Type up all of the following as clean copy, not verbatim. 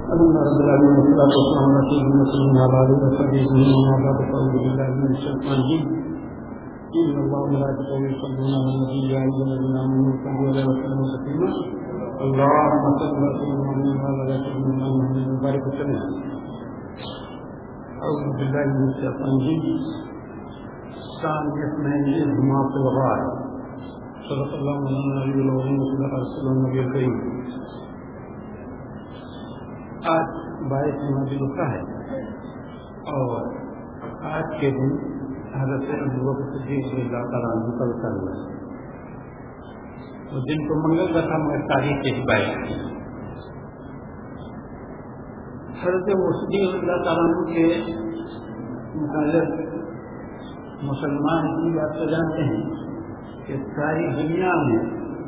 الحمد لله والصلاة والسلام على سيدنا سيدنا علي وصحبه ومن والاه. أعوذ بالله من الشيطان الرجيم. إن الله وملائكته يصلون على النبي يا أيها الذين آمنوا صلوا عليه وسلموا تسليما. اللهم صل وسلم على سيدنا محمد وبارك وسلم. أعوذ بالله من الشيطان الرجيم. ثاني اثنين هما في الغار. صدق الله النبي العظيم وصدق رسوله النبي الكريم. آج 22 جمادی ہے اور آج کے دن حضرت ابوبکر صدیق رضی اللہ تعالیٰ عنہ کا وصال ہوا ہے. اس دن کو منگل کا تھا مگر تاریخ کے 22 حضرت صدیق رضی اللہ تعالیٰ عنہ کے متعلق مسلمان کی بات تو جانتے ہیں کہ ساری دنیا میں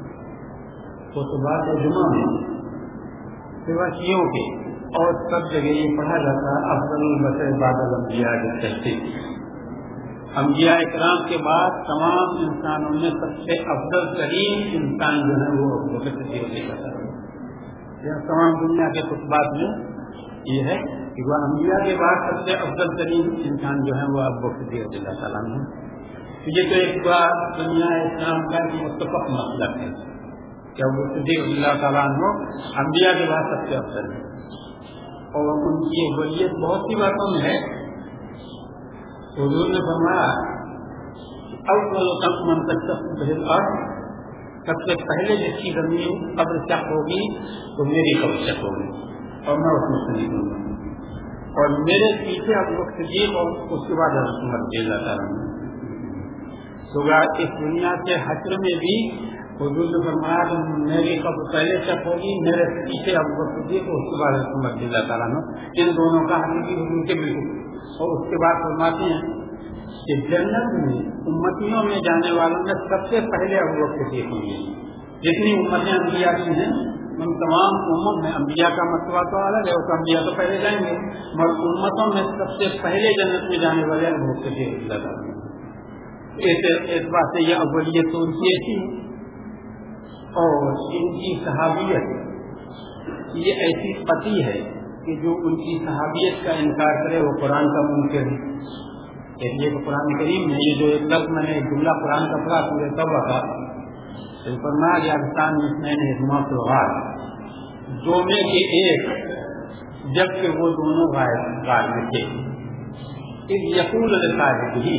خطبات جمعہ میں سوا شیعوں کے اور سب جگہ یہ پڑھا جاتا ہے افضل البشر بعد الانبیاء کی تشریح. انبیاء اکرام کے بعد تمام انسانوں میں سب سے افضل ترین انسان جو ہے وہ ابوبکر صدیق رضی اللہ تعالیٰ عنہ. یہ تمام دنیا کے خطبات میں یہ ہے کہ وہ انبیاء کے بعد سب سے افضل ترین انسان جو ہے وہ ابوبکر صدیق رضی اللہ تعالیٰ عنہ. یہ تو ایک بار دنیا اسلام کا متفق مسئلہ ہے کہ ابوبکر صدیق رضی اللہ تعالیٰ عنہ انبیاء کے بعد سب سے افضل ہے اور ان کی ولیت بہت سی باتوں میں ہے. حضور نے فرمایا اول من تشق به الارض، سب سے پہلے جس کی زمین قبر شق ہوگی تو میری قبر شق ہوگی اور میں اس میں سے نکلوں گا اور میرے پیچھے ابوبکر صدیق اور اس کے بعد حضرت عمر رضی اللہ تعالیٰ عنہ. تو اس دنیا کے حشر میں بھی حضور نے فرمایا کہ میری قبر پہلے شک ہوگی، میرے پیچھے ابوبکر صدیق اور اس کے بعد حضرت عمر رضی اللہ تعالیٰ عنہ. ان دونوں کا حقیقی حضور کے بالکل. اور اس کے بعد فرماتے ہیں کہ جنت میں امتیوں میں جانے والوں میں سب سے پہلے ابوبکر صدیق ہوں گے. جتنی امتیں انبیاء کی ہیں ان تمام امت میں انبیاء کا مرتبہ تو الگ ہے، اس انبیاء تو پہلے جائیں گے مگر امتوں میں سب سے پہلے جنت میں جانے والے ابوبکر صدیق رضی اللہ تعالیٰ عنہ. اس بات سے یہ اولیت تو ان کی ایسی ہے اور ان کی صحابیت یہ ایسی قطعی ہے کہ جو ان کی صحابیت کا انکار کرے وہ قرآن کا منکر ہے. یہ قرآن کریم میں یہ جو ایک لفظ میں نے جملہ قرآن کا پڑھا پورے توبہ کا فرمایا گیا افسان میں ہما سے غار دو میں کے ایک جبکہ وہ دونوں غار میں تھے. ایک یقول صاحب ہی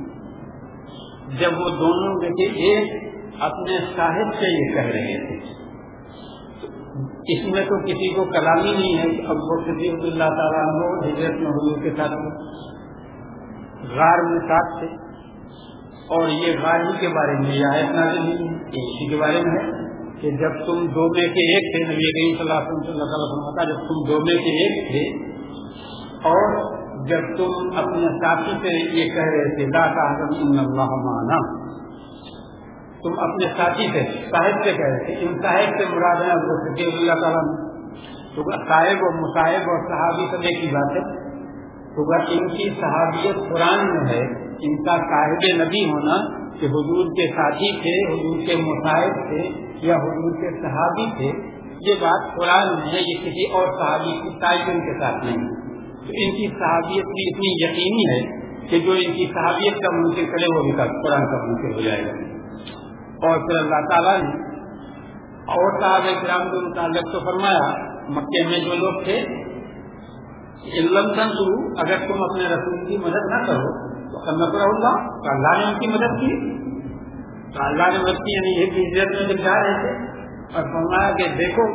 جب وہ دونوں میں کے ایک اپنے صاحب سے یہ کہہ رہے تھے. اس میں تو کسی کو کلامی نہیں ہے. ابوبکر صدیق رضی اللہ تعالیٰ عنہ ہجرت میں حضور کے ساتھ غار میں ساتھ تھے اور یہ غار ہی کے بارے میں یہ آیت نازل نہیں ہے، اسی کے بارے میں ہے کہ جب تم دو میں کے ایک تھے. نبی کریم صلی اللہ علیہ وسلم فرماتا جب تم دو میں کے ایک تھے اور جب تم اپنے ساتھی سے یہ کہہ رہے تھے لا تحزن ان اللہ معنا، تم اپنے ساتھی سے صاحب سے کہہ رہے تھے. ان صاحب سے مراد ہے ابوبکر صدیق رضی اللہ تعالیٰ عنہ. تو صاحب اور مصاحب اور صحابی سب ایک ہی بات ہے. تو ان کی صحابیت قرآن میں ہے، ان کا صاحب نبی ہونا کہ حضور کے ساتھی تھے، حضور کے مصاحب تھے یا حضور کے صحابی تھے، یہ بات قرآن میں ہے. یہ کسی اور صحابی کی تعین کے ساتھ نہیں. تو ان کی صحابیت بھی اتنی یقینی ہے کہ جو ان کی صحابیت کا منکر کرے وہ بھی قرآن کا منکر ہو جائے گا. اور پھر اللہ تعالیٰ نے اور صحابہ کرام کے متعلق تو فرمایا مکے میں جو لوگ تھے علم تنصروا، اگر تم اپنے رسول کی مدد نہ کرو تو نصرہ اللہ، تو اللہ نے ان کی مدد کی. تو اللہ نے مدد کی یعنی ایک ہجرت میں جب جا رہے تھے اور فرمایا کہ دیکھو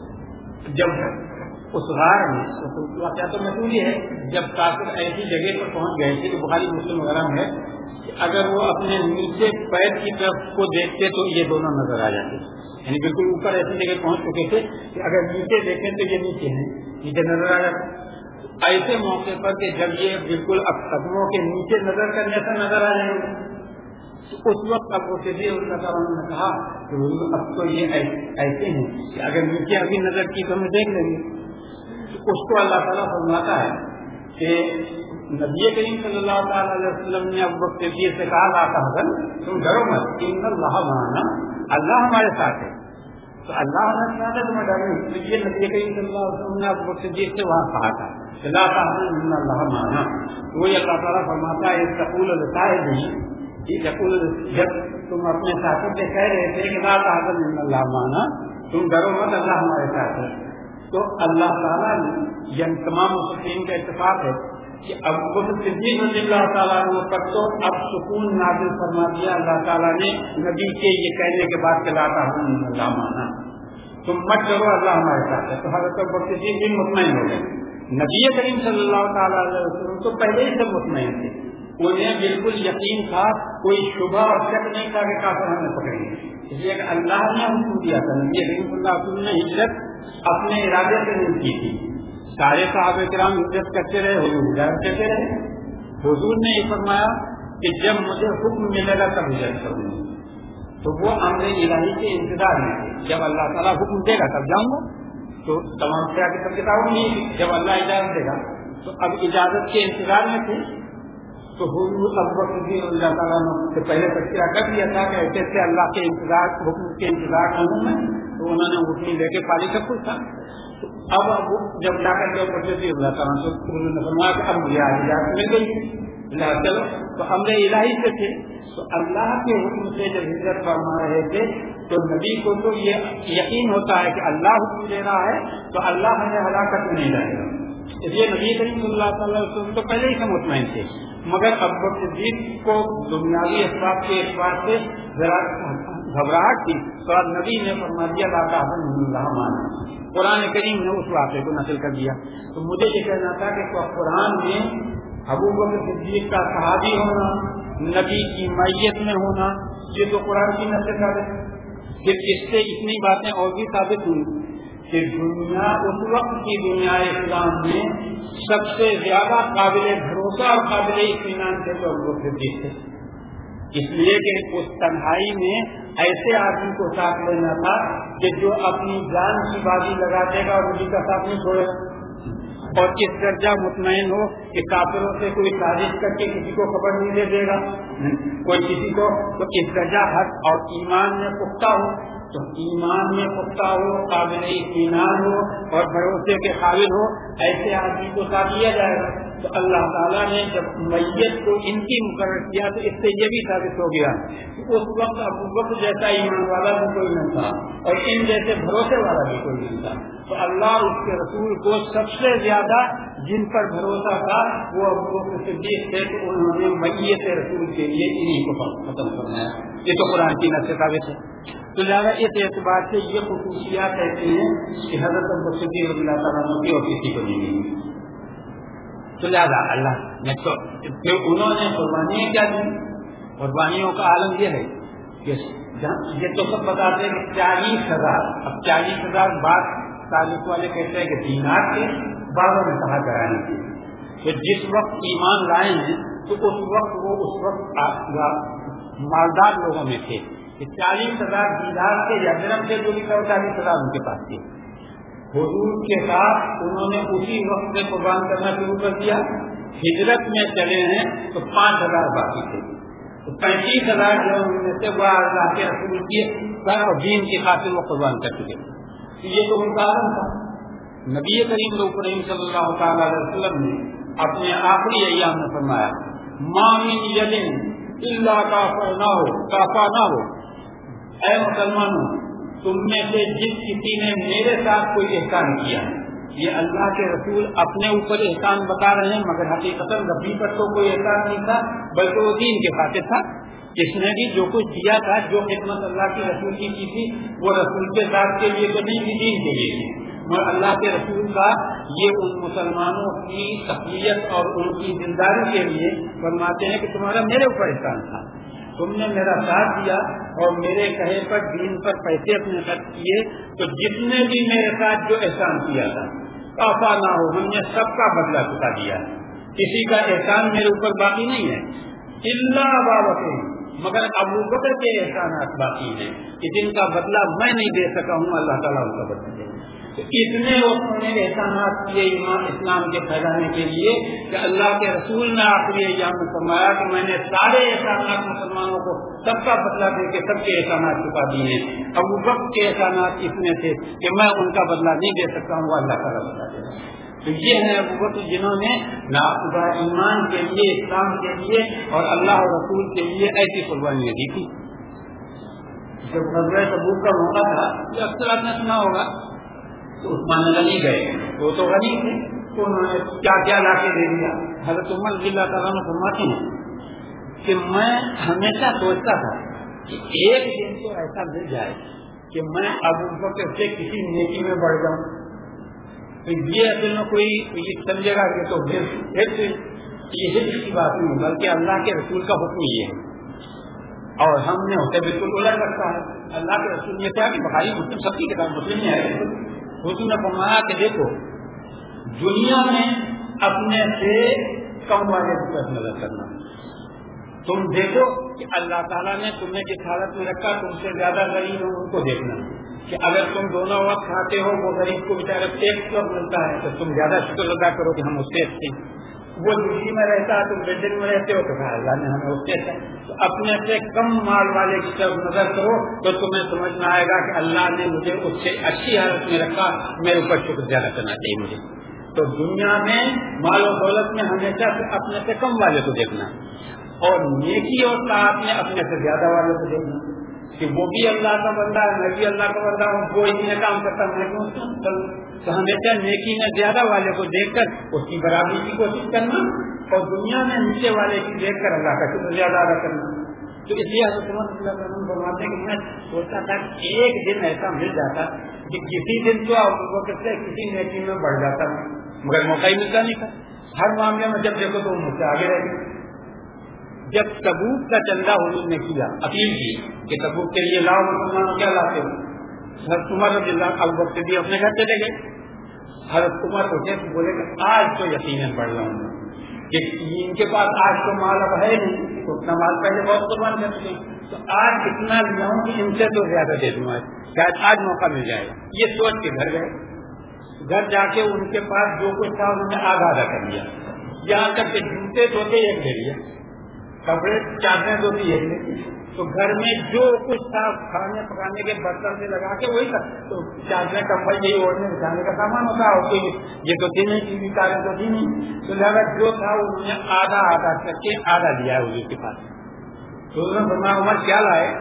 جب اس غار میں کیا تو مسئول ہے جب کافر ایسی جگہ پر پہنچ گئے تھے کہ بخاری مسلم وغیرہ میں ہے اگر وہ اپنے نیچے پیر کی طرف کو دیکھتے تو یہ دونوں نظر آ جاتے، یعنی بالکل اوپر ایسی جگہ پہنچ چکے تھے کہ اگر نیچے دیکھیں تو یہ نیچے ہیں، نیچے نظر آ جاتے. ایسے موقع پر کہ جب یہ بالکل اب قدموں کے نیچے نظر کرنے سے نظر آ جائیں گے تو اس وقت اب وہ اللہ تعالیٰ نے کہا کہ اب تو یہ ایسے ہیں کہ اگر نیچے ابھی نظر کی تو ہم دیکھ لیں گے. اس کو اللہ تعالیٰ فرماتا ہے کہ نبی کریم صلی اللہ تعالیٰ علیہ وسلم نے ابوبکر صدیق سے کہا لا تحزن، تم ڈرو مت، ان اللہ معنا، اللہ ہمارے ساتھ ہے. تو اللہ نے فرمایا تمہیں ڈر نہیں. یہ نبی کریم صلی اللہ علیہ وسلم نے ابو بکر صدیق سے وہاں کہا تھا لا تحزن ان اللہ معنا. وہی اللہ تعالیٰ فرماتا ہے تقول لصاحبہ یقول جب تم اپنے ساتھی سے کہہ رہے تھے کہ لا تحزن ان اللہ معنا تم ڈرو مت اللہ ہمارے ساتھ ہے. تو اللہ تعالیٰ نے یہ تمام مسلمین کا اتفاق ہے کہ ابو بکر صدیق رضی اللہ تعالیٰ عنہ پر تو اب سکون نازل فرما دیا اللہ تعالیٰ نے نبی کے یہ کہنے کے بعد کہ لا تحزن ان اللہ معنا تم مت ڈرو اللہ ہمارے ساتھ ہے. تو حضرت ابو بکر صدیق بھی مطمئن ہو گئے. نبی کریم صلی اللہ تعالیٰ علیہ وسلم تو پہلے ہی سے مطمئن تھے. انہیں بالکل یقین تھا, کوئی شبہ اور شک نہیں تھا کہ کافر ہمیں پکڑیں گے. اس لیے کہ اللہ نے حکم دیا تھا. نبی کریم صلی اللہ علیہ وسلم نے ہجرت اپنے ارادے سے نہیں کی تھی. سارے صحابہ کرام ہجرت کرتے رہے, حضور ہجرت کرتے رہے. حضور نے یہ فرمایا کہ جب مجھے حکم ملے گا تب ہجرت کروں گا. تو وہ امر الہی کے انتظار میں تھے. جب اللہ تعالیٰ حکم دے گا تب جاؤں گا. تو تمام کیا کہ سب کتابوں میں جب اللہ اجازت دے گا تو اب اجازت کے انتظار میں تھے. تو حضور ابو بکر صدیق اللہ تعالیٰ نے پہلے تذکرہ کر دیا تھا کہ ایسے سے اللہ کے انتظار حکم کے انتظار کروں میں. تو انہوں نے حکم لے کے پالی سب کچھ تھا. تو اب جب جا کر کے اوپر سے اللہ تعالیٰ نے فرمایا کہ اب مجھے اجازت مل گئی چلو. تو امر الہی سے تھے. تو اللہ کے حکم سے جب ہجرت فرما رہے تھے تو نبی کو تو یہ یقین ہوتا ہے کہ اللہ حکم دے رہا ہے تو اللہ ہمیں ہلاکت میں نہیں ڈالے گا. اس لیے نبی کریم صلی اللہ علیہ وسلم تو پہلے ہی سے مطمئن تھے. مگر ابو بکر صدیق کو دنیاوی اسباب کے اعتبار سے ذرا گھبراہٹ تھی. تو اب نبی نے فرما دیا لا تحزن ان اللہ معنا. قرآن کریم نے اس واقعے کو نقل کر دیا. تو مجھے یہ کہنا تھا کہ قرآن میں ابو بکر صدیق کا صحابی ہونا, نبی کی معیت میں ہونا, یہ تو قرآن کی نقل ثابت ہے. پھر اس سے اتنی باتیں اور بھی ثابت ہوئی کہ دنیا اس وقت کی دنیا اسلام میں سب سے زیادہ قابل بھروسہ اور قابل اطمینان تھے تو ابو بکر صدیق تھے. اس لیے کہ اس تنہائی میں ایسے آدمی کو ساتھ لینا تھا کہ جو اپنی جان کی بازی لگا دے گا اور نبی کا ساتھ نہیں چھوڑے گا, اور اس درجہ مطمئن ہو کہ کافروں سے کوئی سازش کر کے کسی کو خبر نہیں دے دے گا کوئی کسی کو. تو اس درجہ حق اور ایمان میں پختہ ہو. تو ایمان میں پختہ ہو, قابل اطمینان ہو اور بھروسے کے قابل ہو, ایسے آدمی کو ساتھ لیا جائے گا. تو اللہ تعالیٰ نے جب میت کو ان کی مقرر کیا تو اس سے یہ بھی ثابت ہو گیا کہ اس وقت ابو بکر جیسا ایمان والا بھی کوئی نہیں تھا اور ان جیسے بھروسے والا بھی کوئی نہیں تھا. تو اللہ اس کے رسول کو سب سے زیادہ جن پر بھروسہ تھا وہ ابو بکر صدیق تھے. تو انہوں نے میت رسول کے لیے انہیں کو ختم کرنا ہے. یہ تو قرآن کی نص سے ثابت ہے. تو لہٰذا اس اعتبار سے یہ خصوصیات ایسی ہیں کہ حضرت ابو بکر صدیق رضی اللہ تعالیٰ عنہ کی اور کسی کو نہیں ملی. تو لہٰذا اللہ نے تو پھر انہوں نے قربانیاں کیا دی. قربانیوں کا عالم یہ ہے کہ یہ تو سب بتاتے ہیں کہ 40,000. اب 40,000 بات تعلق والے کہتے ہیں کہ دینار کے بعضوں نے کہا کرانے کی. کہ جس وقت ایمان لائے ہیں تو اس وقت وہ اس وقت مالدار لوگوں میں تھے. 40,000 دینار کے یا درہم سے جو لکھا 40,000 ان کے پاس تھے. حضور کے ساتھ انہوں نے اسی وقت میں قربان کرنا شروع کر دیا. ہجرت میں چلے ہیں تو 5,000 باقی تھے. تو 35,000 جو ان میں سے وہ اللہ کے رسول کی اور دین کی خاطر وہ قربان کر چکے. یہ تو ان کا عالم تھا. نبی کریم صلی اللہ تعالی علیہ وسلم نے اپنے آخری ایام میں فرمایا ما من یدن الا کافا نہ ہو. اے مسلمانوں, تم میں سے جس کسی نے میرے ساتھ کوئی احسان کیا, یہ اللہ کے رسول اپنے اوپر احسان بتا رہے ہیں مگر حقیقت نبی پر تو کوئی احسان نہیں تھا بلکہ وہ دین کے خاطر تھا. اس نے بھی جو کچھ دیا تھا, جو خدمت اللہ کے رسول کی تھی وہ رسول کے ساتھ کے لیے کبھی بھی دین کے لیے تھی. اور اللہ کے رسول کا یہ ان مسلمانوں کی تقویت اور ان کی دلداری کے لیے فرماتے ہیں کہ تمہارا میرے اوپر احسان تھا, تم نے میرا ساتھ دیا اور میرے کہے پر دین پر پیسے اپنے خرچ کیے. تو جس نے بھی میرے ساتھ جو احسان کیا تھا کافا نہ ہو, ہم نے سب کا بدلہ چکا دیا. کسی کا احسان میرے اوپر باقی نہیں ہے. اللہ بابکر, مگر ابو بکر کے احسانات باقی ہیں کہ جن کا بدلہ میں نہیں دے سکا ہوں, اللہ تعالیٰ ان کا بدلہ دے. تو اتنے لوگوں نے احسانات کیے ایمان اسلام کے پھیلانے کے لیے کہ اللہ کے رسول نے آخری ایام میں فرمایا کہ میں نے سارے احسانات مسلمانوں کو سب کا بدلہ دے کے سب کے احسانات چکا دیے ہیں. ابو بکر کے احسانات اتنے تھے کہ میں ان کا بدلہ نہیں دے سکتا ہوں, وہ اللہ کا بدلہ دے گا. تو یہ ہے ابو بکر جنہوں نے ایمان کے لیے, اسلام کے لیے اور اللہ اور رسول کے لیے ایسی قربانیاں دی تھی. جب غزوہ تبوک کا موقع تھا, جو اکثر آپ نے سنا ہوگا, تو عثمان غنی گئے, وہ تو غنی تھے, تو انہوں نے کیا کیا لا کے دے دیا. حضرت عمر رضی اللہ تعالیٰ نے فرماتے ہیں کہ میں ہمیشہ سوچتا تھا کہ ایک دن تو ایسا مل جائے کہ میں ابو بکر سے کسی نیکی میں بڑھ جاؤں. تو یہ اصل میں کوئی سمجھے گا کہ تو یہ کی بات نہیں, بلکہ اللہ کے رسول کا حکم یہ ہے, اور ہم نے اسے بالکل الٹ رکھا ہے. اللہ کے رسول نے کہا کہ بخاری مسلم سب کی کتاب مسلم میں ہے, حضور نے فرمایا کہ دیکھو دنیا میں اپنے سے کم والے کی طرف نظر کرنا. تم دیکھو کہ اللہ تعالیٰ نے تمہیں جس حالت میں رکھا, تم سے زیادہ غریب ہو ان کو دیکھنا, کہ اگر تم دونوں وقت کھاتے ہو, وہ غریب کو بیچارہ ایک وقت ملتا ہے, تو تم زیادہ شکر ادا کرو کہ ہم اس سے اچھے ہیں. وہ دلی میں رہتا ہے, تم بلڈنگ میں رہتے ہو, تو اللہ نے ہمیں اس سے اچھا. تو اپنے سے کم مال والے کی طرف نظر کرو تو تمہیں سمجھ میں آئے گا کہ اللہ نے مجھے اس سے اچھی حالت میں رکھا, میرے اوپر شکر زیادہ کرنا چاہیے مجھے. تو دنیا میں مال و دولت میں ہمیشہ اپنے سے کم والے کو دیکھنا, اور نیکی اور طاعت میں اپنے سے زیادہ والے کو دیکھنا کہ وہ بھی اللہ کا بندہ ہے, میں بھی اللہ کا بندہ ہوں, کوئی اتنے کام کرتا میں کیوں. تو ہمیشہ نیکی میں زیادہ والے کو دیکھ کر اس کی برابری کی کوشش کرنا, اور دنیا میں نیچے والے کی دیکھ کر اللہ کا شکر زیادہ ادا کرنا. تو اس لیے حضرت فرماتے ہیں کہ میں سوچتا تھا کہ ایک دن ایسا مل جاتا کہ کسی دن تو ابو بکر سے کسی نیکی میں بڑھ جاتا, مگر موقع ہی ملتا نہیں تھا. ہر معاملے میں جب دیکھو تو مجھ سے آگے رہ گئے. جب تبوک کا چندہ حضور نے کیا, اپیل کی کہ تبوک کے لیے لاؤ مسلمانوں کیا لاتے ہو, حضرت عمر رضی اللہ ابو بکر بھی اپنے گھر چلے گئے. حضرت عمر سوچے بولے کہ آج تو یقیناً بڑھ جاؤں گا, کہ ان کے پاس آج تو مال اب ہے نہیں, تو اتنا مال پہلے بہت قربان کر چکے, تو آج اتنا لاؤں کہ ان سے تو زیادہ دے دوں, شاید آج موقع مل جائے گا. یہ سوچ کے گھر گئے. گھر جا کے ان کے پاس جو کچھ تھا انہوں نے آدھا آدھا کر لیا, یہاں تک کہ جوتے دھوتے ایک لے لیا, کپڑے چادریں دھوتی ایک لے. تو گھر میں جو کچھ تھا کھانے پکانے کے برتن سے لگا کے وہی تھا, تو چادریں کمبل یہی اوڑھنے بچانے کا سامان ہوتا ہے, اور کوئی یہ تو تھی نہیں, ٹی وی کاریں تو تھی نہیں. تو لہٰذا جو تھا انہوں نے آدھا آدھا کر کے آدھا دیا ہے حضور کے پاس. تو انہوں نے فرمایا عمر کیا لائے,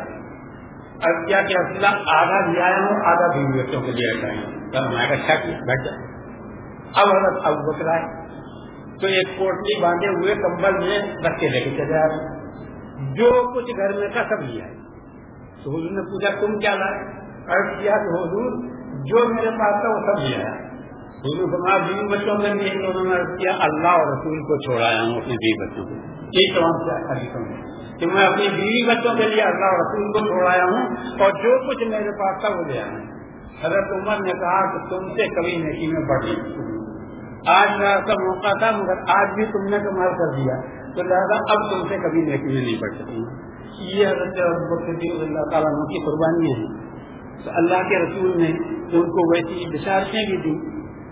اب کیا کہ اصلا آدھا لیا ہوں, آدھا بیوی بچوں کے لیے رکھا ہے. فرمایا اچھا کیا, بیٹھ جائے. اب حضرت ابو بکر آئے تو ایک پوٹلی باندھے ہوئے کمبل میں رکھ کے لے کے چلے آ رہے, جو کچھ گھر میں تھا سب لیا ہے. تو حضور نے پوچھا تم کیا لائے, عرض کیا کہ حضور جو میرے پاس تھا وہ سب لیا ہے. حضور فرمایا بیوی بچوں کے لیے, انہوں نے عرض کیا اللہ اور رسول کو چھوڑایا ہوں اپنے بیوی بچوں کو. یہ تمام کیا خریدوں کہ میں اپنی بیوی بچوں کے لیے اللہ اور رسول کو چھوڑایا ہوں, اور جو کچھ میرے پاس تھا وہ لیا ہے. حضرت عمر نے کہا کہ تم سے کبھی نیکی میں بڑھ نہیں, آج میرا کا موقع تھا مگر آج بھی تم نے کمال کر دیا, تو لہٰذا اب تم سے کبھی نیکی میں نہیں بڑھ سکوں. یہ حضرت اللہ تعالیٰ کی قربانی ہے. تو اللہ کے رسول نے ان کو ویسی بشارتیں بھی دی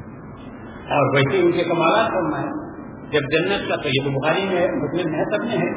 اور ویسے ان کے کمالات فرمائے. جب جنت کا, تو یہ تو بخاری میں ہے, مسلم میں سب میں ہے,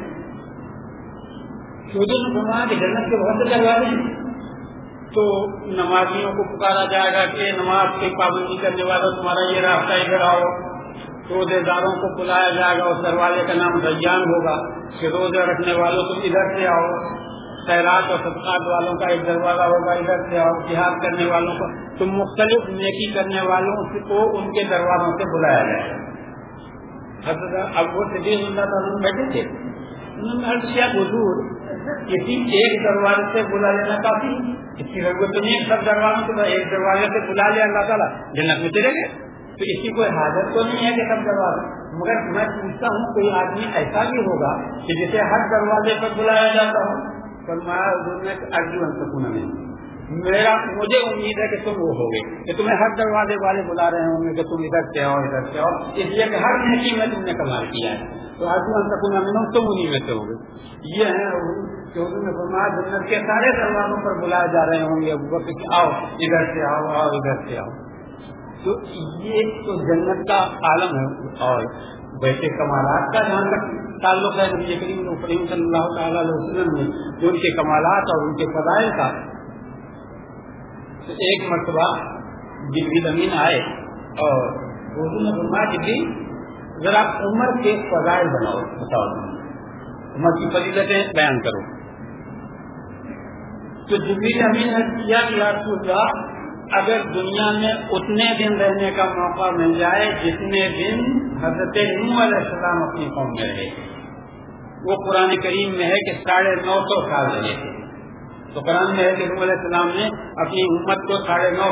حضور نے فرمایا کہ جنت کے بہت سے دروازے ہیں, تو نمازیوں کو پکارا جائے گا کہ نماز کی پابندی کرنے والوں تمہارا یہ راستہ ادھر آؤ. روزے داروں کو بلایا جائے گا, اس دروازے کا نام ریان ہوگا کہ روزے رکھنے والوں تم ادھر سے آؤ. خیرات اور صدقات والوں کا ایک دروازہ ہوگا, ادھر سے آؤ. جہاد کرنے والوں کو, تم مختلف نیکی کرنے والوں کو ان کے دروازوں سے بلایا جائے گا. حضرت ابو صدیق اللہ تعالیٰ بیٹھے تھے, انہوں نے عرض کیا حضور کسی ایک دروازے سے بلا لینا کافی, اس کی ضرورت تو نہیں سب دروازوں سے, ایک دروازے سے بلا لیا اللہ تعالیٰ جنت میں چلے گئے, تو اس کی کوئی حاجت تو نہیں ہے کہ سب دروازے. مگر میں پوچھتا ہوں کوئی آدمی ایسا بھی ہوگا کہ جسے ہر دروازے پر بلایا جاتا ہو. فرمایا حضور نے ارجو ان سکون میں, مجھے امید ہے کہ تم وہ ہوگے کہ تمہیں ہر دروازے والے بلا رہے ہوں گے کہ تم ادھر سے آؤ ادھر سے آؤ, اس لیے کہ ہر نیکی میں تم نے کمال کیا ہے. تو ارجو ان سکون میں تم انہیں میں سے ہوگے. یہ ہے کہ حضور نے فرمایا جنت کے سارے دروازوں پر بلائے جا رہے ہوں گے ابو بکر کہ آؤ ادھر سے آؤ, آؤ ادھر سے آؤ. تو یہ تو جنت کا عالم ہے. اور ویسے کمالات کا جہاں تک تعلق ہے نبی کریم صلی اللہ تعالی علیہ وسلم میں ان کے کمالات اور ان کے فضائل کا، تو ایک مرتبہ جبریل امین آئے اور حضور نے فرمایا جبریل ذرا عمر کے فضائل بتاؤ، عمر کی فضیلتیں بیان کرو. تو جبریل امین نے کیا کہ یا رسول اللہ اگر دنیا میں اتنے دن رہنے کا موقع مل جائے جتنے دن حضرت نوح علیہ السلام اپنی قوم میں رہے، وہ قرآن کریم میں ہے کہ 950 سال رہے تھے. تو قرآن میں ہے کہ نوح علیہ السلام نے اپنی امت کو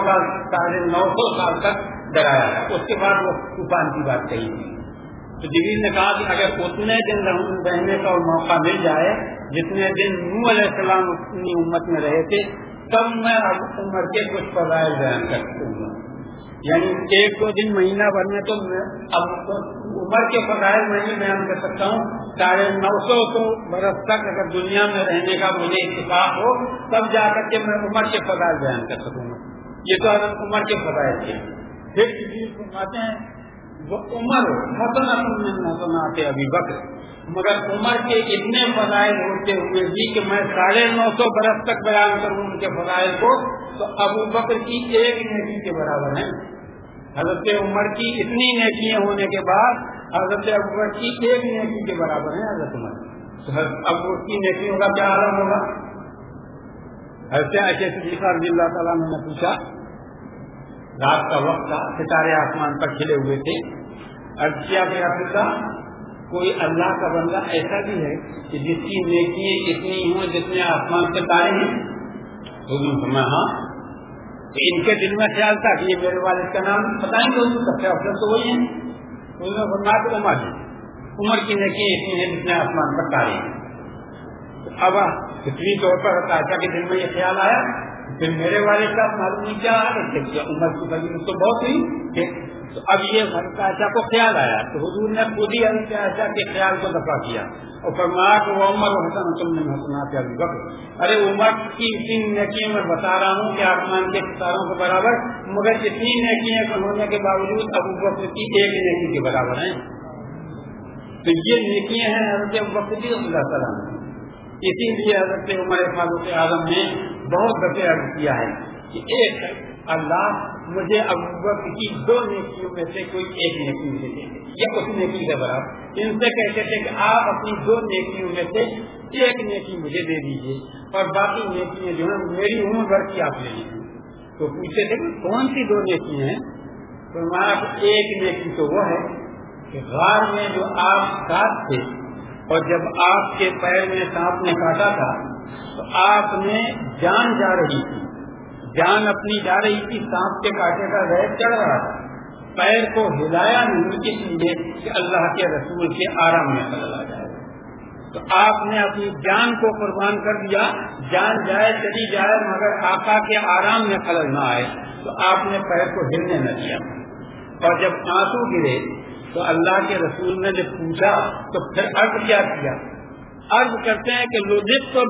950 سال تک ڈرایا ہے، اس کے بعد وہ طوفان کی بات کہی تھی. تو جبریل نے کہا کہ اگر اتنے دن رہنے کا موقع مل جائے جتنے دن نوح علیہ السلام اپنی امت میں رہے تھے، تب میں اب عمر کے کچھ فضائل بیان کر سکوں گا. یعنی 1-2 دن مہینہ بھر میں تو اب عمر کے فضائل میں ہی بیان کر سکتا ہوں. 950 برس تک اگر دنیا میں رہنے کا مجھے اتفاق ہو تب جا کر کے میں عمر کے فضائل بیان کر سکوں گا. یہ تو حضرت عمر کے فضائل تھے. پھر فرماتے ہیں وہ عمر حسنات ابی بکر، مگر عمر کے اتنے فضائل ہوتے ہوئے بھی کہ میں 950 برس تک بیان کروں ان کے فضائل کو، تو ابو بکر کی ایک نیکی کے برابر ہیں. حضرت عمر کی اتنی نیکیاں ہونے کے بعد حضرت ابو بکر کی ایک نیکی کے برابر ہیں حضرت عمر. تو اب اس کی نیکیوں کا کیا عالم ہوگا؟ حضرت عائشہ صدیقہ رضی اللہ تعالیٰ عنہ نے پوچھا، رات کا وقت تھا، ستارے آسمان پر کھلے ہوئے تھے. عرض کیا کہ رسول اللہ کوئی اللہ کا بندہ ایسا بھی ہے کہ جس کی نیکیاں اتنی ہوں جتنے آسمان سے تارے ہیں؟ حضور نے فرمایا ہاں. تو ان کے دل میں خیال تھا کہ یہ میرے والد کا نام بتائیں گے، سب سے افضل تو وہی ہیں. حضور نے فرمایا کہ عمر جی، عمر کی نیکیاں اتنی ہیں جتنے آسمان پر تارے ہیں. اب فطری طور پر عائشہ کے دل میں یہ خیال آیا، پھر میرے والد کا معلوم نہیں کیا عمر کی فضیلت تو بہت ہوئی. تو اب یہ حضرت عائشہ کو خیال آیا تو حضور نے خود ہی حضرت عائشہ کے خیال کو دفع کیا اور فرمایا کہ وہ عمر حسن من حسنات ابی بکر. ارے عمر کی اتنی نیکیاں میں بتا رہا ہوں کہ آسمان کے ستاروں کے برابر، مگر اتنی نیکیاں ہونے کے باوجود ابو بکر کی ایک نیکی کے برابر ہیں. تو یہ نیکیاں ہیں حضرت ابو بکر کی رضی اللہ تعالیٰ عنہ. اسی لیے حضرت عمر فاروق اعظم نے بہت دفعہ عرض کیا ہے کہ ایک اللہ مجھے ابو بکر کی 2 نیکیوں میں سے کوئی ایک نیکی مجھے دے دے یا اس نیکی کے برابر. ان سے کہتے تھے کہ آپ اپنی 2 نیکیوں میں سے ایک نیکی مجھے دے دیجیے اور باقی نیکیاں جو ہیں میری عمر بھر کی آپ لے لیجیے. تو پوچھتے تھے کہ کون سی 2 نیکی ہیں؟ تو ایک نیکی تو وہ ہے کہ غار میں جو آپ ساتھ تھے اور جب آپ کے پیر میں سانپ نے کاٹا تھا تو آپ نے جان جا رہی تھی، جان اپنی جا رہی تھی، سانپ کے کاٹے کا زہر چڑھ رہا تھا، پیر کو ہلایا نہیں اس لیے کہ اللہ کے رسول کے آرام میں خلل آ جائے. تو آپ نے اپنی جان کو قربان کر دیا، جان جائے چلی جائے مگر آقا کے آرام میں خلل نہ آئے. تو آپ نے پیر کو ہلنے نہ دیا. اور جب آنسو گرے تو اللہ کے رسول نے جب پوچھا تو پھر عرض کیا کیا؟ عرض کرتے ہیں کہ لذت تو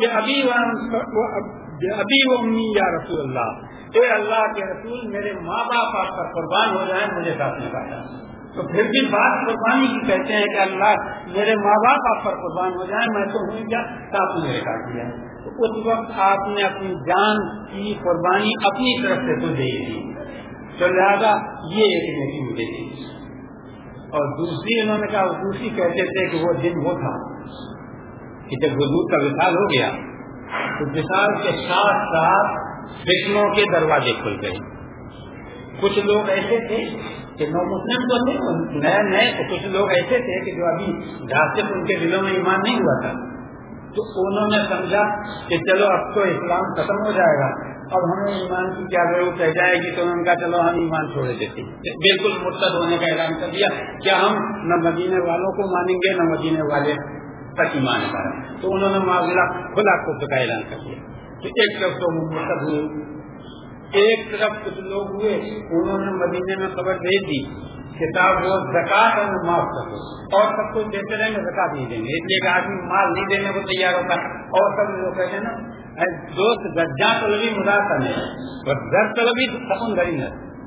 ابھی و امی یا رسول اللہ، اے اللہ کے رسول میرے ماں باپ آپ پر قربان ہو جائیں، مجھے ساتھ میں کاٹا. تو پھر بھی بات قربانی کی کہتے ہیں کہ اللہ میرے ماں باپ آپ پر قربان ہو جائیں، میں تو ہوں کیا، ساتھ میں میرے کاٹ دیا. تو اس وقت آپ نے اپنی جان کی قربانی اپنی طرف سے تو دے دی، تو لہٰذا یہ ایک نیکی مجھے دی. اور دوسری انہوں نے کہا، دوسری کہتے تھے کہ وہ دن وہ تھا کہ جب حضور کا وصال ہو گیا تو وصال کے ساتھ ساتھ فتنوں کے دروازے کھل گئے. کچھ لوگ ایسے تھے کہ نو مسلم تو تھے نئے تو کچھ لوگ ایسے تھے کہ جو ابھی راستے ان کے دلوں میں ایمان نہیں ہوا تھا. تو انہوں نے سمجھا کہ چلو اب تو اسلام ختم ہو جائے گا، اب ہمیں ایمان کی کیا ضرورت رہ جائے گی. تو انہوں نے کہا چلو ہم ایمان چھوڑے دیتے، بالکل مرتد ہونے کا اعلان کر دیا. کیا ہم نہ مدینے والوں کو مانیں گے نہ مدینے والے تک ایمان پائے. تو انہوں نے معاملہ کھلا کفر کا اعلان کر دیا. تو ایک طرف تو مرتد ہوئے، ایک طرف کچھ لوگ ہوئے انہوں نے مدینے میں خبر بھیج دی کتاب وہ زکات اور معاف کر دو اور سب کچھ دیتے رہیں گے، زکات نہیں دیں گے. اس لیے کہ آدمی مال نہیں دینے کو تیار ہوتا ہے. اور سب لوگ کہتے ہیں نا دوست گجا طلبی مدافع نہیں اور گھر طلبی سپن گھری ہے.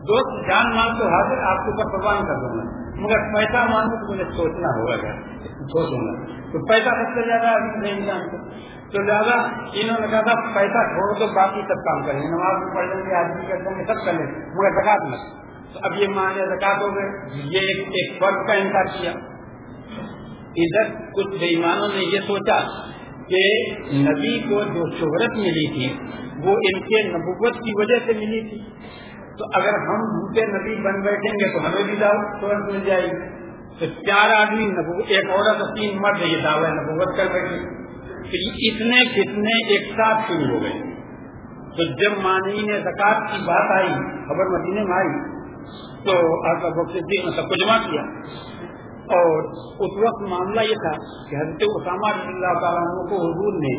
दोस्त जान मान तो हाजिर आपके ऊपर कुर्बान कर दूंगा, मगर पैसा मांगो तो मुझे सोचना होगा, सोचूंगा। तो पैसा सबसे ज्यादा अभी नहीं जानते, तो ज्यादा इन्होंने कहा था पैसा छोड़ो तो बाकी सब काम करेंगे, नमाज भी पढ़ लेंगे, आदमी कर देंगे, सब कर लेंगे, मगर ज़कात मत। तो अब ये माने ज़कात हो गए, ये एक फर्ज का इनकार किया। इधर कुछ बेईमानों ने ये सोचा कि नबी को जो शोहरत मिली थी वो इनके नबुव्वत की वजह से मिली थी, तो अगर हम झूठे नबी बन बैठेंगे तो हमें भी शोहरत मिल जाएगी। तो 4 आदमी एक औरत और 3 मर्द ये दावा नबुव्वत कर बैठे, तो इतने कितने एक साथ शुरू हो गए। तो जब मानी ने ज़कात की बात आई, खबर मदीने में आई, तो अबू बकर सिद्दीक़ ने सबको जमा किया। और उस वक्त मामला ये था कि हज़रत उसामा रज़ियल्लाहु ताला अन्हु को हुजूर ने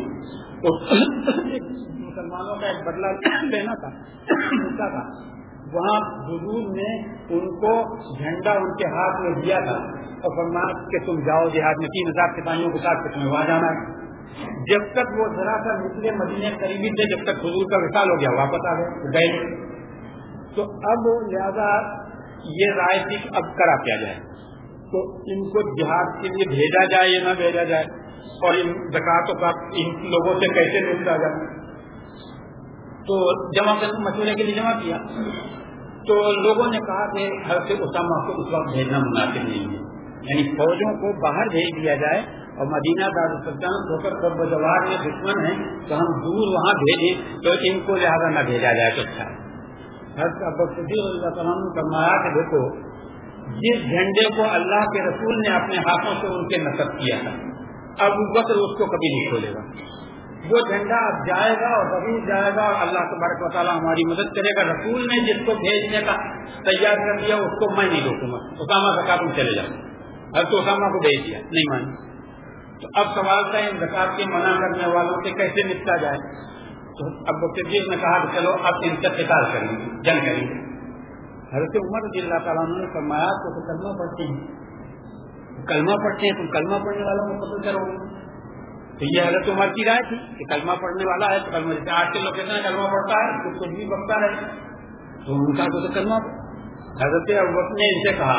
मुसलमानों का एक बदला लेना था, वहाँ हुजूर ने उनको झंडा उनके हाथ में दिया था और फरमाया कि तुम जाओ जिहाद में 3000 सिपाहियों के साथ तुम्हें वहाँ जाना है। जब तक वो जरा सा निकले मदीने करीबी थे, जब तक हुजूर का विशाल हो गया, वापस आ गए। तो अब लिहाजा ये राय थी अब करा क्या जाए, तो इनको जिहाद के लिए भेजा जाए या न भेजा जाए, और इन ज़कातों का इन लोगों से कैसे निपटा जाए। तो जमा मशवरे के लिए जमा किया, तो लोगों ने कहा कि हज़रत उसामा को उस वक्त भेजना मुनासिब नहीं है, यानी फौजों को बाहर भेज दिया जाए और मदीना दारुल होकर सब बजवार में दुश्मन है तो हम दूर वहाँ भेजें, तो इनको लिहाजा न भेजा जाए तो अच्छा है। हज़रत अबू बकर सिद्दीक़ फरमाया कि देखो, जिस झंडे को अल्लाह के रसूल ने अपने हाथों से उनके नस्ब किया था, अबू बकर उसको कभी नहीं खोलेगा। वो झंडा अब जाएगा और जरूर जाएगा और अल्लाह तबारक व तआला हमारी मदद करेगा। रसूल ने जिसको भेजने का तैयार कर दिया उसको मैं नहीं रोकूंगा, उसामा ज़कात में चले जाओ। अब तो उसामा को भेज दिया, नहीं मानी। तो अब सवाल था इन ज़कात के मना करने वालों से कैसे निपटा जाए। तो अबू बकर सिद्दीक़ ने कहा कि चलो अब इनसे क़िताल करेंगे, जंग करेंगे। हज़रत उमर रज़ियल्लाहु ताला अन्हु ने फरमाया तो कलमा पढ़ते हैं, तुम कलमा पढ़ने वालों को कत्ल करोगे। तो ये हज़रत उमर की राय थी कि कलमा पढ़ने वाला है तो कलमा, जैसे आज के लोग कहते हैं कलमा पढ़ता है तो कुछ भी बकता है, तो उनका तो कलमा। हज़रत अबू बकर ने इनसे कहा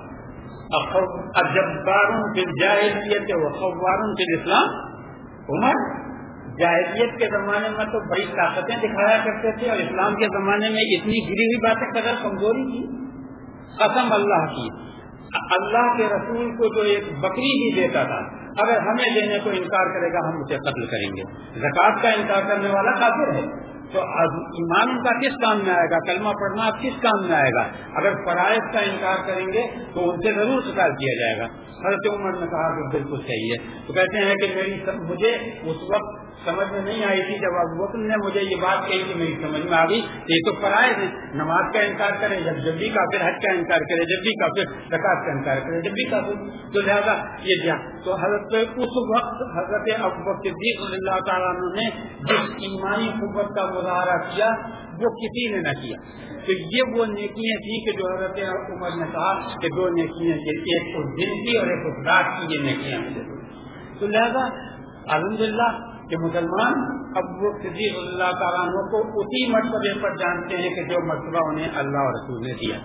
अजब्बारुन फिल जाहिलियत व खव्वारुन फिल इस्लाम। उमर जाहिलियत के जमाने में तो बड़ी ताकतें दिखाया करते थे और इस्लाम के जमाने में इतनी गिरी हुई बातें कदर कमजोरी की। कसम अल्लाह की, अल्लाह के रसूल को जो एक बकरी भी देता था, अगर हमें देने को इनकार करेगा हम उसे कत्ल करेंगे। ज़कात का इनकार करने वाला काफिर है, तो ईमान उनका किस काम में आएगा, कलमा पढ़ना किस काम में आएगा। अगर फराइज का इनकार करेंगे तो उनसे जरूर क़िताल किया जाएगा। हज़रत उमर ने कहा कि बिल्कुल सही है। तो कहते हैं कि मुझे उस वक्त समझ में नहीं आई थी, जब अबू बकर ने मुझे ये बात कही तो मेरी समझ में आ गई ये तो फराइज है, नमाज का इनकार करे जब भी काफिर, हज का इनकार करे जब भी काफिर, ज़कात का इनकार करे जब भी काफिर, तो लिहाजा ये दिया। तो हज़रत उस वक्त हज़रत अबू बकर सिद्दीक़ रज़ियल्लाहु ताला अन्हु ने जिस ईमानी क़ुव्वत का मुज़ाहरा किया वो किसी ने न किया। तो ये वो नेकियां थी कि जो हज़रत उमर ने कहा कि 2 नेकियां, एक उस दिन की और एक उस रात की, ये नेकियां मिले। तो लिहाजा अल्हम्दुलिल्लाह कि मुसलमान अबू बकर सिद्दीक़ रज़ियल्लाहु ताला अन्हु को उसी मर्तबे पर जानते हैं कि जो मर्तबा उन्हें अल्लाह और रसूल ने दिया,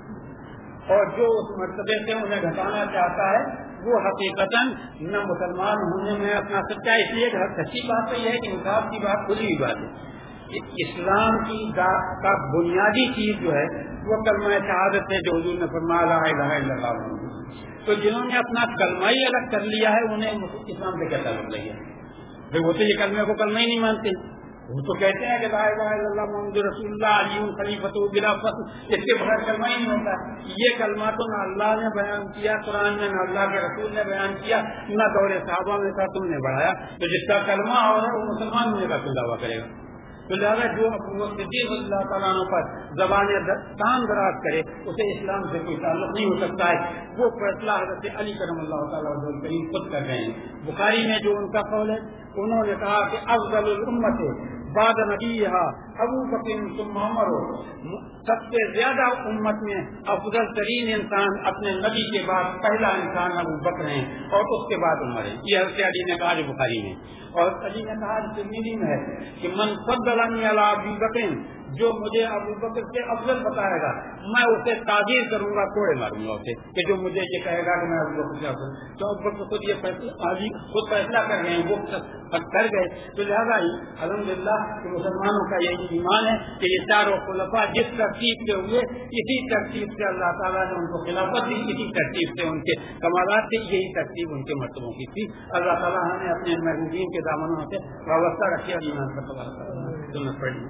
और जो उस मर्तबे से उन्हें घटाना चाहता है वो हकीकतन न मुसलमान होने में अपना सच्चा। इसलिए सच्ची बात तो यह है कि इंसाफ की बात खुली हुई बात है। इस्लाम की का बुनियादी चीज जो है वो कलमा शहादत है, जो हुजूर ने फरमाया ला इलाहा इल्लल्लाह। तो जिन्होंने अपना कलमा ही अलग कर लिया है उन्हें इस्लाम से क्या ताल्लुक लगे। वो तो ये कलमे को कलमा ही नहीं मानते, वो तो कहते हैं कि ला इलाहा इल्लल्लाह मुहम्मदुर रसूलुल्लाह अलीयुन खलीफतु बिला फस्ल, इसके बगैर कलमा ही नहीं होता। ये कलमा तो न अल्लाह ने बयान किया कुरान में, न अल्लाह के रसूल ने बयान किया, न दौरे सहाबा में था तुमने बढ़ाया। तो जिसका कलमा और वो मुसलमान होने का दावा करेगा। तो लिहाजा जो अबू बकर सिद्दीक़ रज़ियल्लाहु ताला अन्हु पर ज़बान तान दराज करे उसे इस्लाम से कोई ताल्लुक नहीं हो सकता है। वो फैसला हज़रत अली करमल्लाहु ताला वजह करीम खुद कर रहे हैं। बुखारी में जो उनका कौल है, उन्होंने कहा कि अफ़ज़लुल उम्मत बाद नबीहा अबू बकर सुम्मा उमर, सबसे ज्यादा उम्मत में अफजल तरीन इंसान अपने नबी के बाद पहला इंसान अबू बकर हैं और उसके बाद उमर है। ये हज़रत अली ने कहा जो बुखारी में, और अली ने कहा तिरमिज़ी में है कि मन फद्दलनी अला अबी बकर, جو مجھے ابو بکر سے افضل بتائے گا میں اسے تعبیر کروں گا، کوڑے ماروں گا اسے، کہ جو مجھے یہ کہے گا کہ میں ابو بکر سے افضل، تو ابو بکر خود یہ خود فیصلہ کر گئے ہیں، وہ کر گئے، تو لہٰذا ہی الحمدللہ کہ مسلمانوں کا یہی ایمان ہے کہ یہ چاروں خلفاء جس ترتیب سے ہوئے اسی ترتیب سے اللہ تعالیٰ نے ان کو خلافت دی، اسی ترتیب سے ان کے کمالات تھے، یہی ترتیب ان کے مرتبوں کی تھی۔ اللہ تعالیٰ نے اپنے محبوبین کے دامنوں سے وابستہ رکھے اور ایمان پر سنت پڑھی۔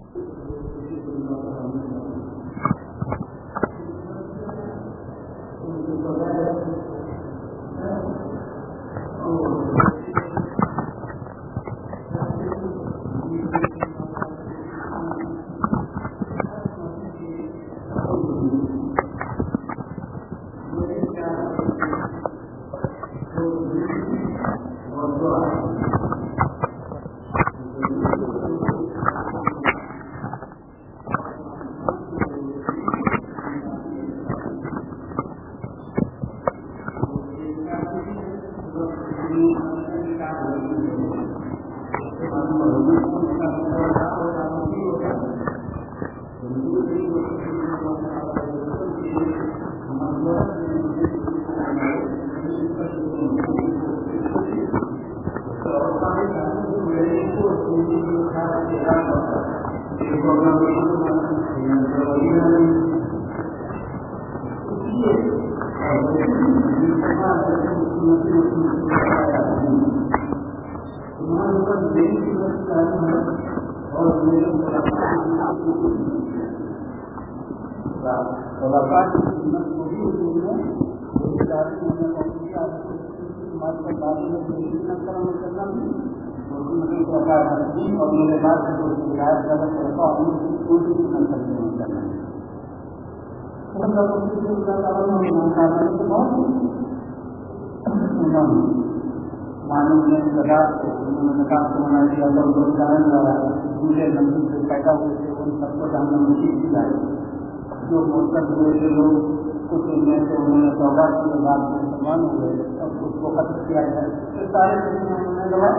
پیدا ہوئے تھے ان سب کو جاننا مشکل کی جائے، جو مرتد ہوئے تھے لوگ کچھ ان میں سے انہوں نے توبہ کے بعد مسلمان ہوئے اور اس کو قتل کیا جائے، یہ سارے انہوں نے لگا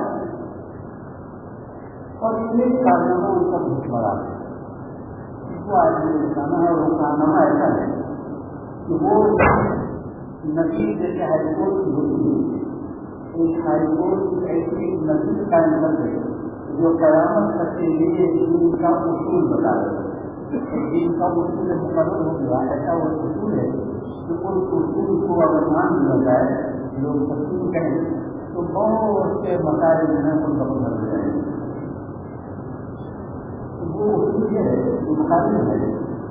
اور یہ کارنامہ ان کا بہت بڑا ہے۔ اس کو آج یہ بتانا ہے، وہ کارنامہ ایسا ہے کہ وہ نتیج جیسے ہائی کورٹ کی ہوتی ہے، ایک ہائی کورٹ ایسی نتیج قائم کر دے جو قیامت تک کے لیے دین کا اصول بتا رہے ہیں۔ دین کا اصول مقرر ہو گیا، ایسا وہ اصول ہے کہ اس اصول کو اگر مان لیا جائے، لوگ تسلیم کریں تو بہت سے مسائل جو ہیں ان کا بدل جائیں گے۔ وہ اصول ہے بخاری ہے،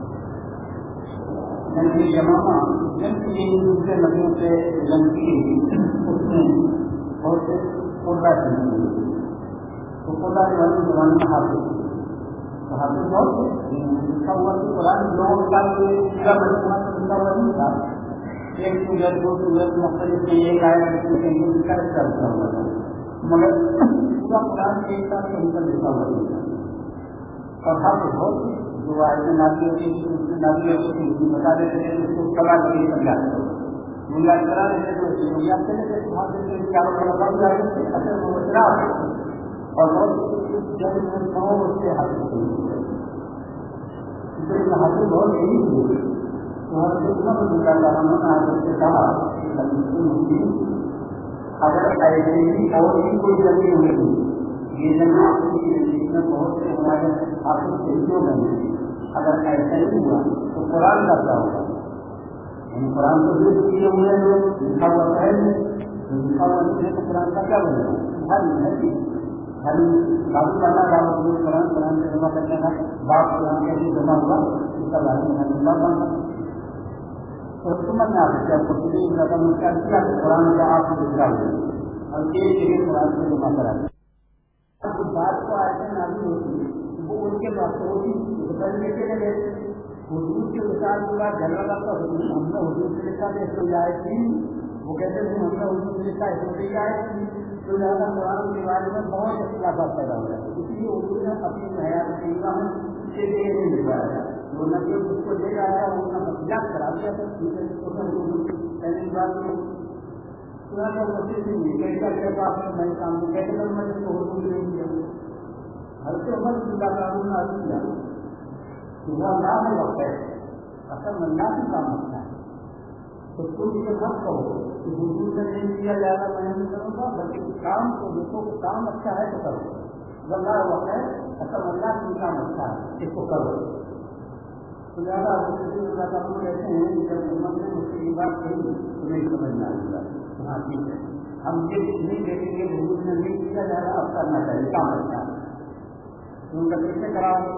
یعنی جماعہ جن کی دوسرے نبیوں سے جنگ کی اس میں بہت سے قربہ کی تو خدا کے والی زبان میں حاصل بہت لکھا ہوا کہ قرآن لوگوں کا پورا مجموعہ سے لکھا ہوا نہیں تھا، ایک سورت دو سورت مختلف میں ایک آیا لکھا ہوا تھا، مگر پورا قرآن ایک ساتھ کہیں پر لکھا ہوا نہیں تھا۔ اور ہر بہت جو آئے نادیوں کی بتا دیتے تھے اس کو کلا کے لیے سمجھا ملا کرا دیتے تھے، ملا کرتے تھے وہاں سے چاروں طرف جا رہے تھے، اصل وہ بچا اور جب اس سے حاصل ہوئی حاصل بہت یہی ہوئی تو ہر سے کہا اگر ایسے ہی اور بھی کوئی جلدی ہوئی یہ زندگی میں بہت سے ہمارے حاصل شہیدوں میں اگر ایسا ہی ہوا تو قرآن کا کیا ہوگا؟ یعنی قرآن کو جو کیے ہوئے لوگ لکھا ہوا ہے، لکھا ہوا نہیں ہے تو قرآن کا کیا بنے گا؟ ہر کافی بڑا قرآن سے جمع کرنے کا باپ قرآن کیسے جمع ہوا اس کا لازم بنتا تو حکومت نے آپ کیا کیا کہ قرآن کا آپ کو گزرا ہوئے اور ایک جگہ قرآن سے جمع کرا دیا بات کو ایسے نازل ہوتی وہ ان کے پاس ہوتی کیسے لگے حضور کے وچار کے بعد جھگڑا کا ہم نے حضور سے لکھا کہ اس کو جائے تھی، وہ کہتے تھے ہم نے حضور سے لکھا اس کو بھی جائے تھی، تو زیادہ قرآن کے بارے میں بہت اختلافات پیدا ہو رہے ہیں۔ اس لیے اردو نے اپنی حیات طریقہ میں اسے دے نہیں لکھوایا، وہ نہ کہ اس کو دے آیا وہ اپنا مزاق کرا دیا پہلی بات کے پاس میں کام کہتے میں اس کو اردو نہیں دیا ہر سے عمر کی قانون نہ دیا کہ وہ اللہ ہے وقت ہے اصل اللہ کی کام رکھتا ہے. تو تم یہ مت کہو کہ حضور نے نہیں کیا زیادہ میں نہیں کروں گا, بلکہ کام کو دیکھو کہ کام اچھا ہے تو کرو. اللہ وقت ہے اصل اللہ کی کام اچھا ہے اس کو کرو. تو زیادہ اللہ تعالیٰ کہتے ہیں کہ جب امت نے مجھ سے یہ بات کہی تو نہیں سمجھنا ہوگا. ہاں ٹھیک ہے, ہم یہ نہیں دیکھیں گے حضور نے نہیں کیا زیادہ اب کرنا چاہیے, کام اچھا ہے. تو ان کا کیسے کراؤ؟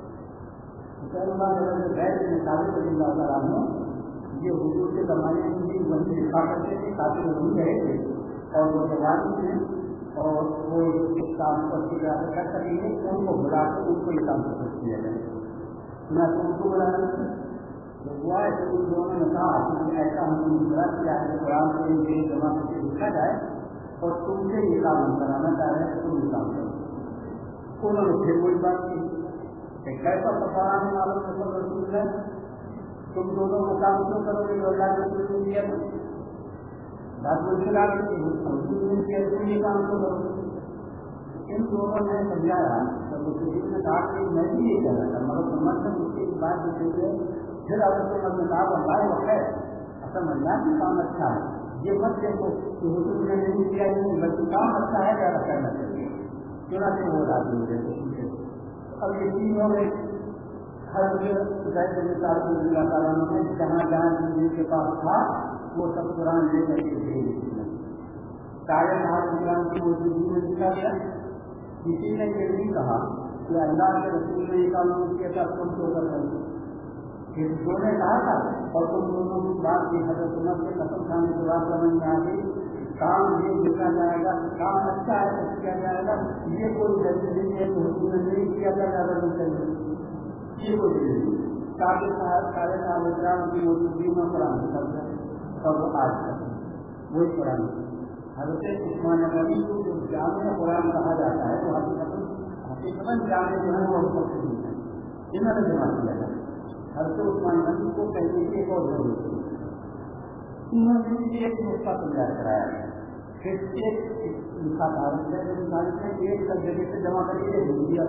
اللہ تعالیٰ یہ حضور کے زمانے میں بھی بندے لکھا کرتے تھے کافی نہیں رہے تھے, اور وہ جوانی میں اور وہ اس کام کو اچھی طرح سے کر سکیں گے تو ان کو بلا کر ان کو یہ کام کر کیا جائے. نہ تو ان کو بلانا ہوا ہے تو ان دونوں نے کہا کہ ایسا ہم نے بلا کیا ہے قرآن کو ان کے زمانے سے لکھا جائے اور تم سے یہ کام ہم کرانا چاہ رہے ہیں تم یہ کام کرو. انہوں نے پھر وہی بات کی کہ کیسا پکڑانے والوں میں سب رسول ہے, تم دونوں کو کام کیوں کرو گے جو اللہ نے تم کیا تھا. بات وہ کیا تم یہ کام کیوں کرو. ان دونوں نے سمجھایا تو مسلم نے کہا کہ میں بھی یہ کہنا تھا مگر سمجھ میں اس کی بات دیتے ہوئے پھر اگر سمجھ میں کہا اللہ وقت ہے اصل اللہ کی کام اچھا ہے. یہ مت دیکھو کہ حضور نے نہیں کیا نہیں بلکہ کام اچھا ہے زیادہ کرنا چاہیے. کیوں نہ وہ راضی ہو جائے. اب یہ چیز ہو گئی ہر اللہ تعالیٰ نے جہاں جہاں جن کے پاس تھا وہ سب قرآن لے کر کے بھیج دیا. تاریخ قرآن کی موجودگی میں لکھا گیا. کسی نے یہ نہیں کہا کہ اللہ کے رسول نے یہ کام کیا تھا تم تو کر سکتے. جو نے کہا تھا اور تم دونوں کی بات کی حضرت عمر سے قسم کھانے کے بعد سمجھ میں آ گئی کام یہ دیکھا جائے گا, کام اچھا ہے تو کیا جائے گا. یہ کوئی ضروری نہیں ہے کہ حضور نے نہیں کیا تھا زیادہ نہیں چاہیے. یہ کوئی ضروری نہیں. سارے صاحب کی موجودگی میں قرآن کر دیں اور وہ آج کر وہی قرآن. حضرت عثمان غنی کو جو جامع قرآن کہا جاتا ہے تو حقیقت جامع جو ہے وہ نہیں ہے جنہوں نے جمع کیا جاتا ہے. حضرت عثمان غنی کو پہلے سے ایک اور ضرورت تھی. انہوں نے ایک نسخہ تیار کرایا ہے, پھر ایک نسخہ ایک جگہ سے جمع کر کے بھیج دیا.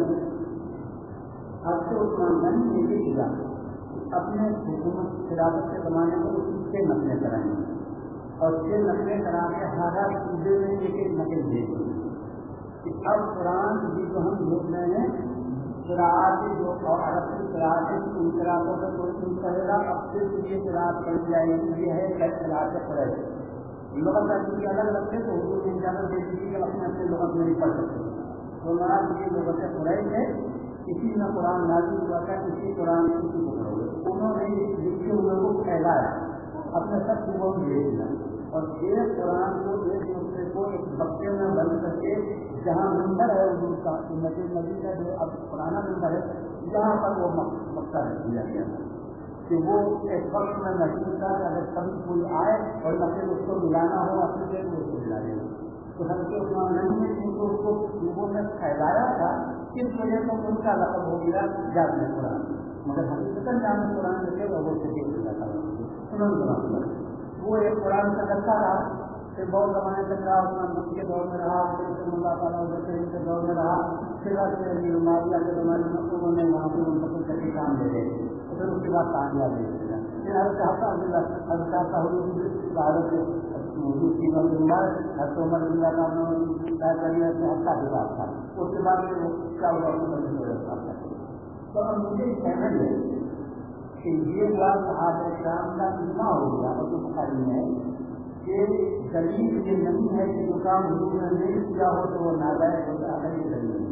حضرت عثمان غنی نے یہ کیا اپنے حکومت خلافت کے زمانے میں اس سے نقلیں کرائیں اور یہ نقلیں کرا کے ہر صوبے میں ایک ایک نقل دے دی کہ اب قرآن کی جو ہم لوگ رہے ہیں قراءات جو عرب کی قراءات ان قراءتوں کا کوئی نہیں کرے گا. اب صرف یہ قراءت پڑھ جائے گی یہ ہے قراءت قریش. لغت کی الگ الگ ہے تو اردو میں اجازت دے دی کہ اپنے اپنے لغت میں نہیں پڑھ سکتے. تو مراد یہ لغت قریش ہے. کسی نے قرآن نازل ہوا تھا کسی قرآن کسی کو پڑھو گے. انہوں نے لکھے ہوئے کو پھیلایا اپنے سب صوبوں میں بھیج دیا اور ایک قرآن کو ایک دوسرے کو ایک بکے میں بند کر کے جہاں ممبر ہے اردو کا مسجد نبی کا جو اب پرانا ممبر ہے جہاں پر وہ مکہ رکھ دیا گیا کہ وہ ایک وقت میں محسوس تھا کہ اگر کبھی کوئی آئے اور نقل اس کو ملانا ہو اپنی جگہ میں اس کو ملا دے گا. تو حضرت عثمان غنی نے چونکہ اس کو صوبوں میں پھیلایا تھا اس وجہ سے ان کا لقب ہو گیا جامع قرآن. مگر حقیقت جامع قرآن رکھے گا وہ شدید ہو جاتا ہے. وہ ایک قرآن کا رکھا رہا پھر بہت زمانے تک رہا. عثمان غنی کے دور میں رہا, پھر اللہ تعالیٰ کے دور میں رہا, پھر معاویہ کے زمانے میں انہوں نے وہاں سے منتقل کر کے کام لے گئے. پھر اس کے بعد کامیاب لے گیا. پھر حضرت بھارت موجود کی حضرت عمر اللہ کا کریئر سے ہفتہ کے بعد تھا. اس کے بعد وہ کیا ہوا تھا. تو اب مجھے کہنا ہے کہ یہ بات صحابہ کرام کا اجماع ہو گیا اور جو بخاری میں کہ دلیل یہ نہیں ہے کہ جو کام حضور نے نہیں کیا ہو تو وہ ناجائز ہوتا ہے. یہ دلیل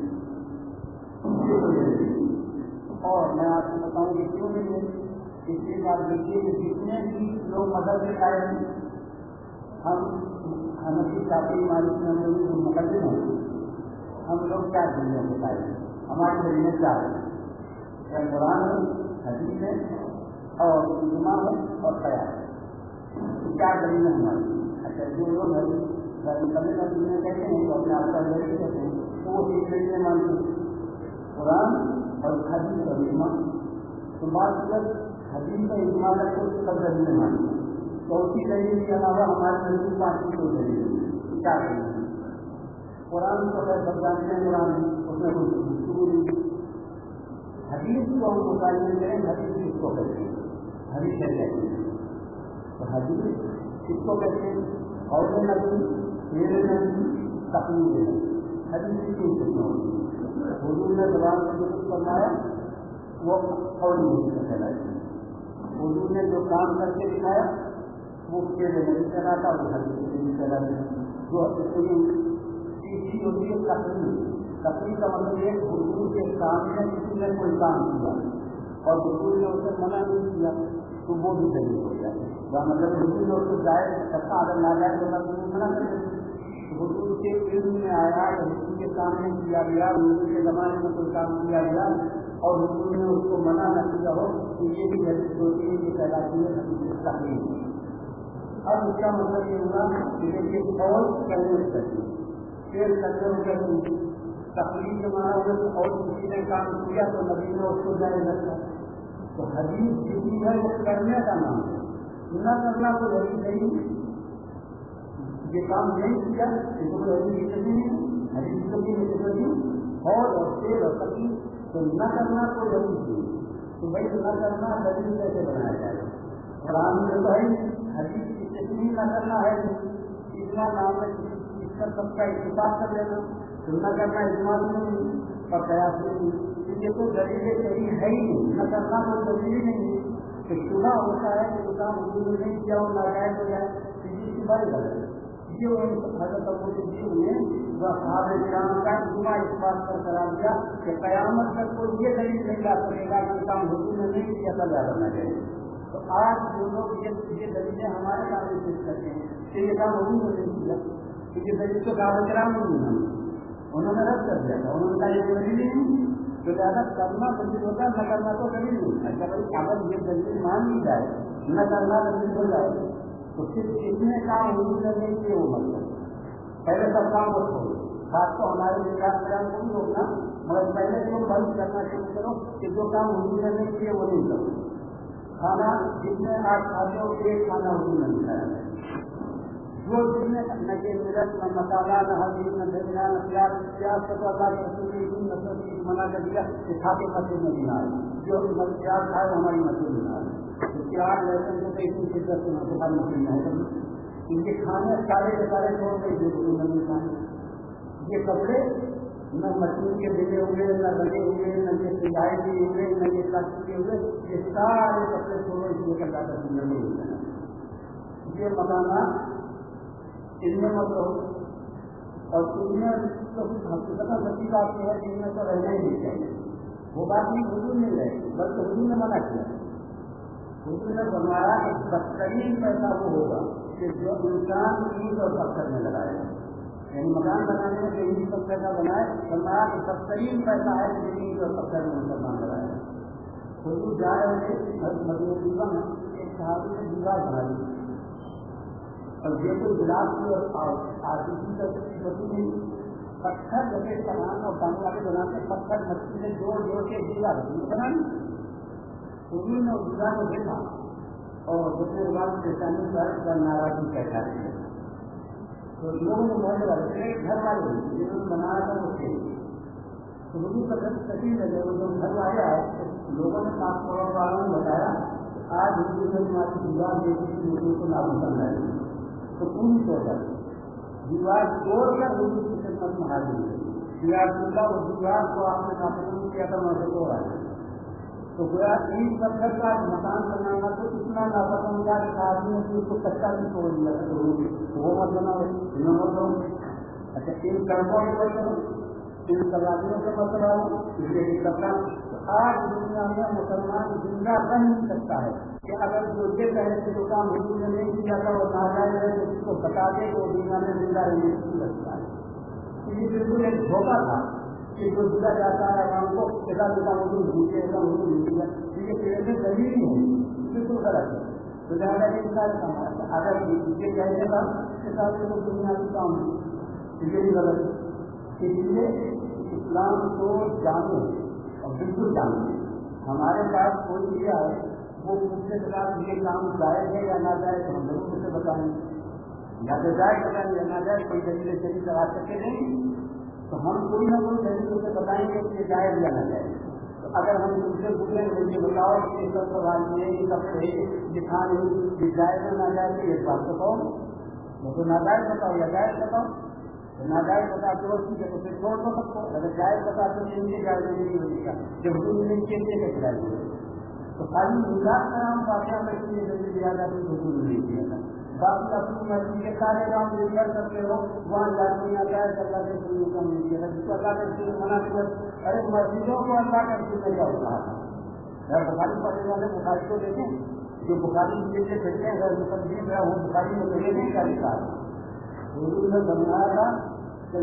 اور میں آپ کو بتاؤں کہ کیوں نہیں ہے. اس لیے آپ دیکھیے کہ جتنے بھی لوگ مذہب میں آئے ہیں ہم حنفی شافعی مالک نبوی جو مقدم ہیں ہم لوگ کیا دنیا میں پائے ہیں. ہمارے ذریعے کیا ہے قرآن ہے, حدیث ہے اور اجماع ہے اور خیال ہے. کیا دلیل ہے ہماری. اچھا جو لوگ دنیا کہتے ہیں تو اپنے آپ کا ذریعے کہتے ہیں تو وہ ایک ذریعے مانتے ہیں قرآن اور حدیث اور اجماع. تو بات اگر حدیث اور اجماع کا کچھ سب ذریعے مانتے ہیں تو اسی ذریعے کے علاوہ ہمارے نزدیک پانچ کو ذریعے کیا کریں. قرآن کو اگر سب جانتے ہیں قرآن اس میں کوئی گفتگو نہیں. حدیث کو ہم مطالعہ کریں، حدیث کس کو کہتے ہیں؟ حدیث کہتے ہیں. تو حدیث کس کو کہتے ہیں؟ اور نبی، میرے نبی، تقلید نبی. حدیث کی قسم ہوتی ہے. حضور نے زبان سے جو کچھ فرمایا وہ قولی حدیث میں کہلاتی ہے. حضور نے جو کام کر کے دکھایا وہ میرے نبی کہلاتا، وہ حدیث نبی کہلاتی ہے. جو تیسری ہوتی ہے تقلید. تقلید کا مطلب یہ حضور کے سامنے کسی نے کوئی کام کیا اور حضور نے اسے منع نہیں کیا تو وہ بھی صحیح ہو گیا. مطلب حضور نے اسے جائز کرتا، اگر ناجائز ہوگا تو وہ منع کر دیں. حضور کے علم میں آیا کہ حضور کے سامنے کیا گیا، حضور کے زمانے میں کوئی کام کیا گیا اور حضور نے اس کو منع نہ کیا ہو تو یہ بھی حدیث ہوتی ہے، یہ کہلاتی ہے حدیث تقلید. اب اس کا مطلب یہ ہوا کہ دیکھیے قول کرنے سے پھر کرنے ہو تقلید کے مانا ہوگا تو اور کسی نے کام کیا تو نبی نے اس کو جائز رکھا. تو حدیث جتنی ہے وہ کرنے کا نام ہے، نہ کرنا تو حدیث نہیں. یہ کام نہیں کیا اس کو حدیث نہیں ہے. حدیث کو بھی نہیں اور تیل اور تقلید تو نہ کرنا تو حدیث نہیں. تو بھائی نہ کرنا حدیث کیسے بنایا جائے؟ قرآن میں تو ہے حدیث کی تشریح نہ کرنا ہے، اتنا نام ہے اس کا سب کا اتفاق کر لینا. نہ کرنا اجماع نہیں اور قیاس نہیں. یہ تو دلیل صحیح ہے ہی نہیں. نہ کرنا تو دلیل نہیں ہے. کہ شبہ ہوتا ہے کہ کام حضور نے نہیں کیا اور ناجائز ہو جائے تو یہ کی بڑی غلط ہے. یہ حضرت ابو صدیق نے اصحاب کرام کا اجماع اس بات پر قرار دیا کہ قیامت تک کوئی یہ دلیل نہیں لا سکے گا کہ کام حضور نے نہیں کیا تھا زیادہ نہ جائے. تو آج جو لوگ یہ دلیلیں ہمارے سامنے پیش کرتے ہیں کہ یہ کام حضور نے نہیں کیا، کیونکہ دلیل تو صحابہ کرام نے نہیں، انہوں نے رد کر دیا تھا. انہوں نے کہا یہ دلیل نہیں تو زیادہ کرنا دلیل ہوتا ہے، نہ کرنا تو دلیل نہیں. اچھا بھائی اگر یہ دلیل مان لی جائے نہ کرنا دلیل ہو جائے تو پھر کتنے کام حضور نے نہیں کیے وہ مطلب پہلے سب کام کو چھوڑو. بات تو ہمارے نکاح کرام کو بھی روکنا، مگر پہلے تو بند کرنا شروع کرو کہ جو کام حضور نے نہیں کیے وہ نہیں کرو. کھانا جتنے آپ کھاتے ہو ایک کھانا حضور نے کھایا ہے، جو جس میں نہ کہ مرچ نہ مسالہ نہ ہلدی نہ دھنیا نہ پیاز کا تو اللہ کے رسول نے اتنی نسل کی منع کر دیا کہ کھا کے مسجد میں بھی نہ آئے. جو پیاز کھائے وہ ہماری مسجد میں نہ آئے. پیاز لہسن جو کہ اتنی شدت سے ہماری مسجد میں ہے. ان کے کھانے سارے کے سارے چھوڑ کے جو نہیں کھانے. یہ کپڑے نہ مشین کے بنے ہوئے نہ بنے ہوئے نہ یہ سلائی کے ہوئے نہ یہ پلاسٹک کے ہوئے، یہ سارے کپڑے چھوڑو اس لیے کر جاتا دنیا میں ہوتا ہے. یہ مکانات ان میں مت رہو اور ان میں حقیقت سچی بات یہ ہے کہ ان میں تو رہنا ہی نہیں چاہیے. وہ بات نہیں حضور نہیں رہے بلکہ حضور نے منع کیا. حضور نے فرمایا کہ بدترین پیسہ وہ ہوگا کہ جو انسان اینٹ اور پتھر میں لگائے، یعنی مکان بنانے میں جو اینٹ پتھر کا بنائے. فرمایا کہ بدترین پیسہ ہے کہ اینٹ اور پتھر میں مسلمان لگائے. حضور جا رہے تھے مدینہ طیبہ میں، ایک صحابی نے دیوار بنا دی اور یہ کوئی گلاس کی اور آرٹیفی کا ہوتی نہیں. پتھر جیسے سامان اور پانی والے بناتے پتھر مچھلی سے جوڑ جوڑ کے دیوار بنانی. حضور نے اس دیوار کو دیکھا اور دوسرے بعد پریشانی پر ناراضی پیدا کی. تو لوگوں نے بہت لگا گھر والے جنہوں نے بنایا تھا اس کے تو حضور کا گھر سچی لگے. وہ جو گھر والے آئے لوگوں نے پاس پڑوس والوں نے بتایا آج حضور نے تمہاری دیوار دیکھی تھی حضور کو ناپسند آئی تو پوری توڑ جاتی. دیوار توڑ کر حضور کی خدمت میں حاضر ہوئی. اس دیوار کو آپ نے ناپسند کیا تھا وہاں سے توڑ آیا. تو گویا اینٹ پتھر کا مکان بنانا تو اتنا ناپسند تھا کہ آدمی نے اس کو کچا بھی توڑ دیا تھا. وہ مت بناؤ مت ہوں. اچھا ان سڑکوں کے بچوں ان سلادیوں کا مسئلہ ہو اس لیے کرنا. آج دنیا میں مسلمان زندہ رہ نہیں سکتا ہے کہ اگر جو یہ پہلے سے جو کام حضور نے نہیں کیا تھا وہ ناجائز ہے تو اس کو بتا دے تو دنیا میں زندہ رہنے نہیں لگتا ہے. یہ بالکل ایک دھوکہ تھا کہ جو دیا جاتا ہے عوام کو ایسا حضور بھوکے ایسا حضور نہیں دیا. یہ پیڑ میں دلیل ہی نہیں بالکل غلط ہے. تو زیادہ یہ سارے کام اگر یہ کہنے کا حساب سے تو دنیا کی کام ہے یہ بھی غلط ہے. اس لیے اسلام کو جانو اور بالکل جانو. ہمارے پاس کوئی چیز آئے وہ مجھ سے بتا یہ کام جائز ہے یا نہ جائز ہم ضرور اسے بتائیں یا تو جائز بتائیں یا نہ جائز. کوئی دلیل صحیح کرا سکتے نہیں تو ہم کوئی نہ کوئی دلیل سے بتائیں گے کہ یہ جائز یا نہ جائز. تو اگر ہم ان سے پوچھیں مجھے بتاؤ کہ یہ سب سوال یہ سب دکھانے جائز نہ جائز ایک بات بتاؤ، وہ تو ناجائز بتاؤ یا جائز بتاؤ. ناجائز بتاتے ہو ٹھیک ہے تو پھر چھوڑ دو سب کو، اگر جائز بتاتے ہو ان کی جائز نہیں ہوگی کا جب حضور نے کے لیے کیا جائز ہوگی تو خالی مزاج کا نام واقعہ میں اس لیے جلدی دیا جاتا ہے حضور نے نہیں کیا تھا. باقی اپنی مرضی کے سارے کام جو کر سکتے ہو وہاں جاتے ہیں جائز اللہ کے سننے کا نہیں کیا جس کو اللہ کے سننے منع کیا. ارے مسجدوں کو اللہ کا سننے کا ہوتا ہے. بخاری پڑھنے والے بخاری کو دیکھیں جو بخاری کے لیے پھرتے ہیں اگر مسلم ہے وہ بخاری میں تو یہ نہیں کیا لکھا ہے. حضور نے بنایا تھا کہ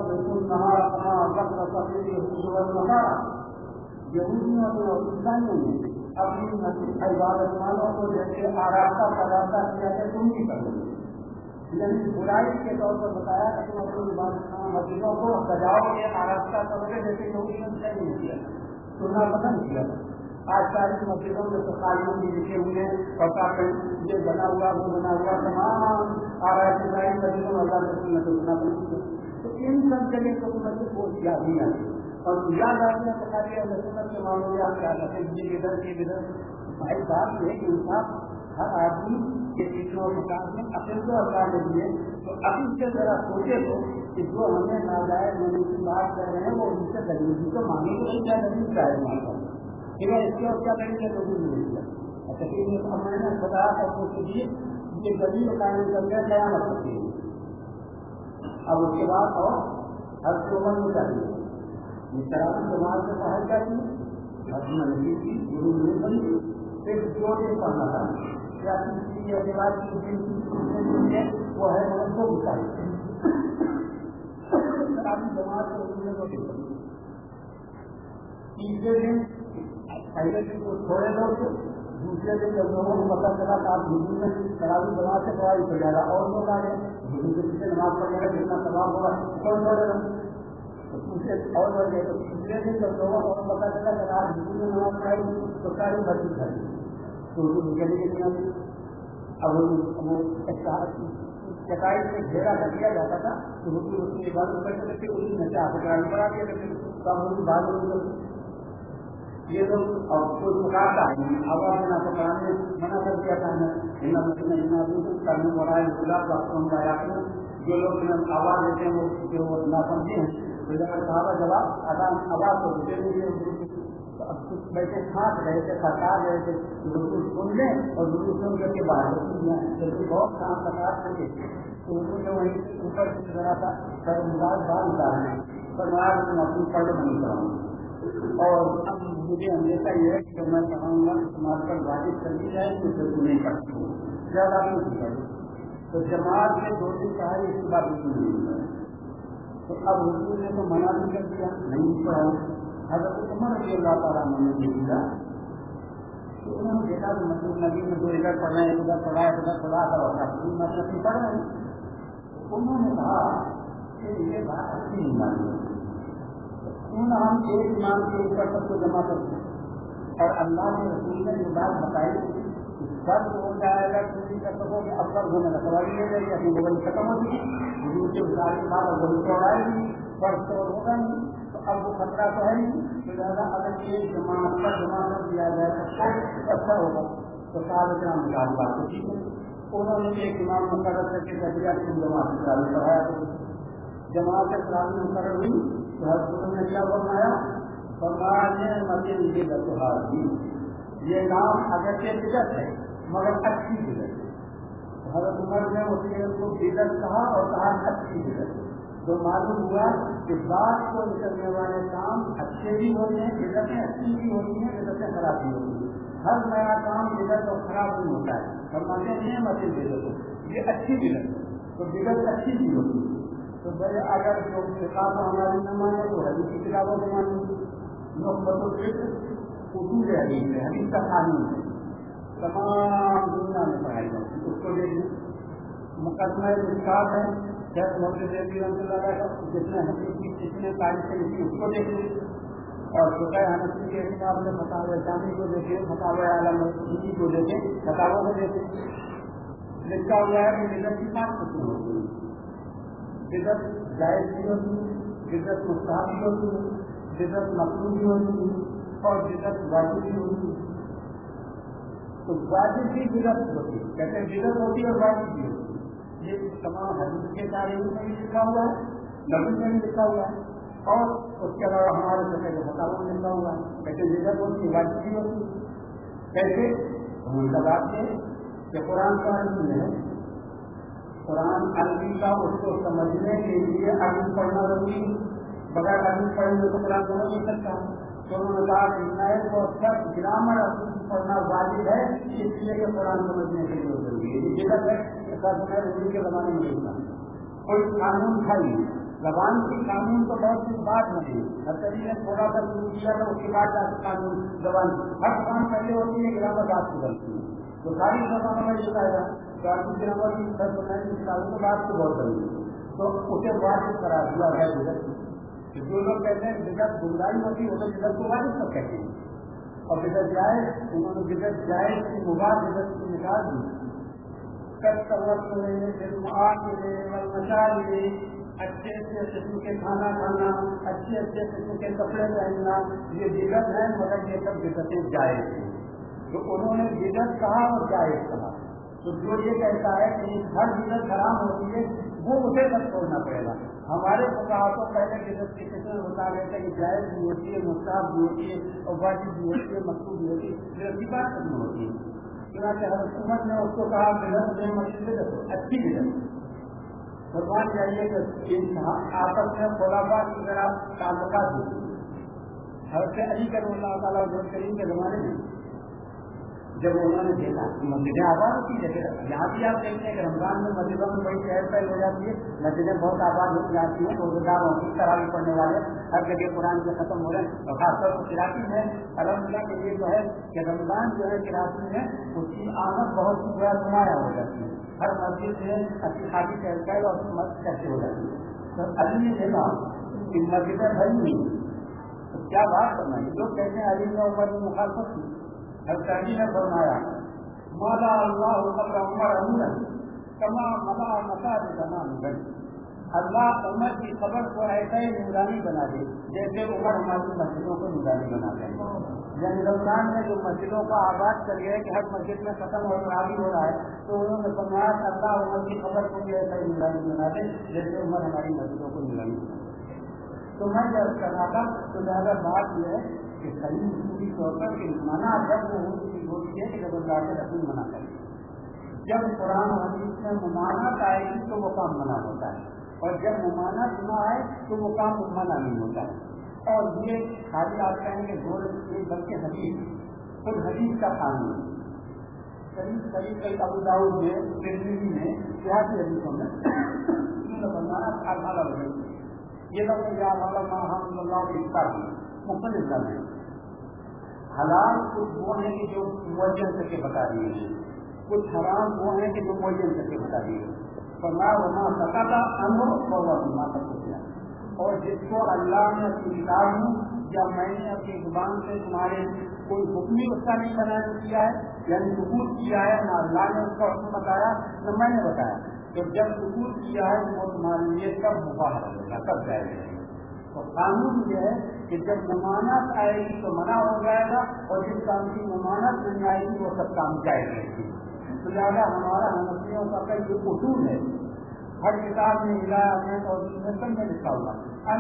یہودیوں نے اور عیسائیوں نے اپنی عبادت مانوں کو جیسے آراستہ پراستہ کیا ہے تم بھی کر لو. یعنی برائی کے طور پر بتایا کہ تم اپنی مسجدوں کو سجاؤ کے آراستہ کرو گے جیسے یہودیوں نے نہیں کیا سننا پسند کیا. آج ساری مسجدوں میں تو خالیوں بھی لکھے ہوئے اور یہ بنا ہوا وہ بنا ہوا تمام آرائش مسجدوں میں اللہ کے سنت سننا پسند کیا. تو ان سب جگہ کو مسجد کو یاد نہیں آتی اور یاد آتی ہے تو خالی اللہ سنت کے معاملے میں آپ کیا کرتے ہیں یہ ادھر کی ادھر. بھائی بات یہ ہے کہ انسان ہر آدمی کے پیچھوں اور مقام میں اپنے کو اثر دیے تو ابھی سے ذرا سوچے تو کہ جو ہمیں ناجائز ہونے کی بات کر رہے ہیں وہ ان سے دلیل کو مانگے گا کیا دلیل چاہے مانگا ٹھیک ہے. اس کے اور کیا کریں گے تو بھی نہیں دیا. اچھا ٹھیک ہے میں نے بتایا تھا اس کے لیے یہ دلیل قائم کر کے قیامت کرتی ہے. اب اس کے بعد اور ہر شعبہ میں چاہیے یہ شرابی جماعت سے پڑھائی جاتی ہے ہر منزل کی ضرور نہیں بنی صرف جو نہیں پڑھنا تھا کیا کی اعتبار کی وہ ہے مگر کو بتائی شرابی جماعت سے اردو کو نہیں. تیسرے دن پہلے دن کو چھوڑے لوگ دوسرے دن جب لوگوں کو پتا چلا کہ آپ ہندو میں شرابی جماعت سے پڑھائی تو زیادہ اور لوگ آ گئے ہندو کے پیچھے نماز پڑھنے کا جتنا سواب ہوگا کون چھوڑے گا اور تیسرے دن جب لوگوں کو پتا چلا کہ آج ہندو میں نماز پڑھائی تو ساری بچی کھائی تو اردو نکلنے کے لیے اب وہ چٹائی سے گھیرا کر دیا جاتا تھا تو اردو اس کی عبادت کرتے تھے اردو میں سے آپ پڑھا دیا کرتے تو ہم اردو بات یہ لوگ اور کوئی مقابلہ ہے آواز نہ تو پڑھانے منع کر دیا تھا کرنے والا ہے جو لوگ آواز دیتے ہیں وہ نہ سمجھے ہیں صحابہ جواب آواز کو بیٹھے کھانس رہے تھے سرکار رہے تھے اردو سن لیں اور اردو سن کر کے باہر جبکہ بہت کام سرکار کر کے تو اردو سے وہیں اوپر سے ذرا سا سر مزاج باہر اتارا ہے پر میں اپنی پڑھ نہیں کراؤں اور اب مجھے ہمیشہ یہ ہے کہ میں چاہوں گا کہ تمہارے پر واجب کر دی جائے تو پھر نہیں کرتی ہوں زیادہ نہیں کرتی تو جماعت میں دو دن پڑھائی اس کے بعد بالکل نہیں ہے. تو اب حضور نے تو منع بھی کر دیا نہیں پڑھاؤ. حضرت عمر رضی اللہ تعالیٰ نے دیا تو انہوں نے دیکھا کہ مسجد نبی میں دو ادھر پڑھ رہے ہیں ادھر پڑھا ہے ادھر پڑھا تھا مسجد پڑھ رہے ہیں. انہوں نے کہا کہ یہ بات اچھی نہیں مانی کیوں نہ ہم ایک ایمان کے اوپر سب کو جمع کرتے ہیں اور اللہ کے رسول نے یہ بات بتائی فرض ہو جائے گا چوری کر سکو کہ اب فرض ہونے کا سوال ہی لے جائے گی اپنی بغل ختم ہوگی حضور کے بچار کے بعد اب بغل توڑ آئے گی فرض تو ہوگا نہیں تو اب وہ خطرہ تو ہے نہیں تو زیادہ اگر ایک جماعت پر جمع کر دیا جائے تو اچھا ہوگا. تو صاحب اتنا نکال بات تو ٹھیک ہے. انہوں نے ایک امام مقرر کر کے کہہ دیا کہ جماعت اسلامی پڑھایا تو جماعت اسلامی مقرر ہوئی تو حضرت نے کیا فرمایا فرمایا مسجد کی دستہار یہ نام اگرچہ بدعت ہے مگر اچھی بدعت. حضرت عمر نے اس نے کو بدعت کہا اور کہا اچھی بدعت. تو معلوم ہوا کہ بات کو نکلنے والے کام اچھے بھی ہوتے ہیں بدعتیں اچھی بھی ہوتی ہیں بدعتیں خراب بھی ہوتی ہیں. ہر نیا کام بدعت اور خراب نہیں ہوتا ہے. فرماتے ہیں مسجد بدعت یہ اچھی بدعت تو بدعت اچھی بھی ہوتی ہے. تو بھائی اگر جو کتاب ہماری نہ مانے تو حدیث کی کتابوں کو مانیں نقطۃ الفکر اصول حدیث ہے حدیث کا قانون ہے تمام دنیا میں پڑھائی جاتی ہے. اس کو دیکھیں مقدمہ مشکات ہے شیخ محمد دیوی رحمۃ اللہ علیہ کا جس نے حدیث کی جس نے تاریخ سے لکھی اس کو دیکھیں اور فقہ حنفی کے حساب سے فتاوی جامی کو دیکھیں فتاوی عالم مسعودی کو دیکھیں فتاوی کو دیکھیں. لکھا ہوا ہے کہ بدعت کی 5 قسم ہوتی ہے. بدعت جائز بھی ہوتی ہے بدعت مستحب بھی ہوتی ہے بدعت مطلوب بھی ہوتی ہے اور بدعت واجب بھی ہوتی ہے. تو واجب بھی بدعت ہوتی ہے, کہتے ہیں بدعت ہوتی ہے اور واجب بھی ہوتی ہے. یہ تمام حدیث کے تاریخ میں بھی لکھا ہوا ہے, نبی میں بھی لکھا ہوا ہے, اور اس کے علاوہ ہمارے سطح کے مطابق میں لکھا ہوا ہے. کہتے بدعت ہوتی ہے, واجب بھی ہوتی ہے. کیسے ان کا بات ہے کہ قرآن کا علم ہے, قرآن عربی کا اس کو سمجھنے کے لیے عربی پڑھنا ضروری ہے. بغیر عربی پڑھنے تو قرآن سمجھ نہیں سکتا. تو انہوں نے کہا کہ نئے کو سب گرامر عربی پڑھنا واجب ہے, اس لیے کہ قرآن سمجھنے کے لیے ضروری ہے. یہ بدعت ہے رسول کے زمانے میں نہیں تھا. کوئی قانون تھا ہی, زبان کی قانون تو بہت سی بات نہیں. نرسری نے تھوڑا سا شروع کیا تھا, اس کے بعد قانون زبان ہر کام پہلے ہوتی ہے, گرامر بات کو بنتی ہے. تو ساری زبانوں میں یہ کہا تو آپ کی گرامر کی 10 سالوں کے بعد کو بہت ضروری ہے. تو اسے واجب کرا دیا ہے بدعت. جو لوگ کہتے ہیں بدعت گمراہی ہوتی ہے, وہ تو بدعت کو واجب کر کہتے ہیں. اور بدعت جائز, انہوں نے بدعت جائز کی مباح بدعت کی مثال دی. اچھے اچھے قسم کے کھانا کھانا, اچھے اچھے قسم کے کپڑے پہننا, یہ بدعت ہے, مگر یہ سب بدعتیں جائز ہیں. تو انہوں نے بدعت کہا اور جائز کہا. تو جو یہ کہتا ہے کہ ہر بدعت حرام ہوتی ہے, وہ اسے سب چھوڑنا پڑے گا. ہمارے فقہا تو پہلے بدعت کے قسم بتا رہے تھے کہ جائز بھی ہوتی ہے, مستحب بھی ہوتی ہے, اور واجب بھی ہوتی ہے, مکروہ بھی ہوتی ہے. بدعت کی بات نہیں ہوتی ہے. چنانچہ حکومت نے اس کو کہا بدعت بدعت اچھی بدعت. فرمان چاہیے کہ آپس میں خلافہ کی طرح تعلقات ہوتی ہے. حضرت علی کرم اللہ تعالیٰ کریم کے زمانے میں جب انہوں نے دیکھا مسجدیں آباد ہوتی ہے, یہاں بھی آپ دیکھتے ہیں کہ رمضان میں مسجدوں میں بڑی چہل پہل ہو جاتی ہے, مسجدیں بہت آباد ہو جاتی ہیں. روزگاروں کی تراوی پڑھنے والے ہر جگہ قرآن سے ختم ہو رہے ہیں. اور خاص طور پر قراتی ہے, الحمدللہ کے لیے تو ہے کہ رمضان جو ہے قراتی ہے, اس کی آمد بہت سی بڑا نمایاں ہو جاتی ہے. ہر مسجد میں اچھی خاصی چہل پہل اور مسجد کیسے ہو جاتی ہے. تو علی نے دیکھا کہ مسجدیں بھری نہیں, تو کیا بات کرنا ہے. لوگ کہتے ہیں علی نے عمر کی مخالفت کی. حضرت علی نے فرمایا مالا اللہ قبر عمر امورا کما ملا مساجد زمان بنی. اللہ عمر کی قبر کو ایسا ہی نورانی بنا دے جیسے عمر ہماری مسجدوں کو نورانی بنا دے. یعنی رمضان میں جو مسجدوں کا آباد کر گئے کہ ہر مسجد میں ختم اور خرابی ہو رہا ہے, تو انہوں نے فرمایا اللہ عمر کی قبر کو بھی ایسا ہی نورانی بنا دے جیسے عمر ہماری مسجدوں کو نورانی بنا دے. تو میں جب کرنا تھا تو زیادہ بات یہ ہے کہ صحیح اصولی طور پر کہ منع جب وہ ہوتی ہے کہ جب اللہ کے رسول منع کرے. جب قرآن و حدیث میں ممانعت آئے گی تو وہ کام منع ہوتا ہے, اور جب ممانعت نہ آئے تو وہ کام منع نہیں ہوتا ہے. اور یہ خالی آپ کہیں گے زور بلکہ حدیث خود حدیث کا قانون قریب کئی ابو داؤد میں ترمذی میں سیاسی حدیثوں میں یہ لوگ مختلف ہے. حلال کچھ وہ ہیں کہ جو معین کر کے بتا دیے ہیں, کچھ حرام وہ ہیں کہ جو معین کر کے بتا دیے. اور جس کو اللہ نے اپنی کتاب میں یا میں نے اپنی زبان سے تمہارے کوئی حکم اس کا نہیں بنا کیا ہے, یعنی ثبوت کیا ہے, نہ اللہ نے اس کا حکم بتایا نہ میں نے بتایا. تو جب ثبوت کیا ہے وہ تمہارے لیے سب مباح ہوگا, سب جائے گا. تو قانون یہ ہے کہ جب ممانعت آئے گی تو منع ہو جائے گا, اور جس کام کی ممانعت نہیں آئے گی وہ سب کام جائز رہے گی. تو لہٰذا ہمارا حنفیوں کا کئی اصول ہے, ہر کتاب میں ہدایات میں اور سب میں لکھا ہوا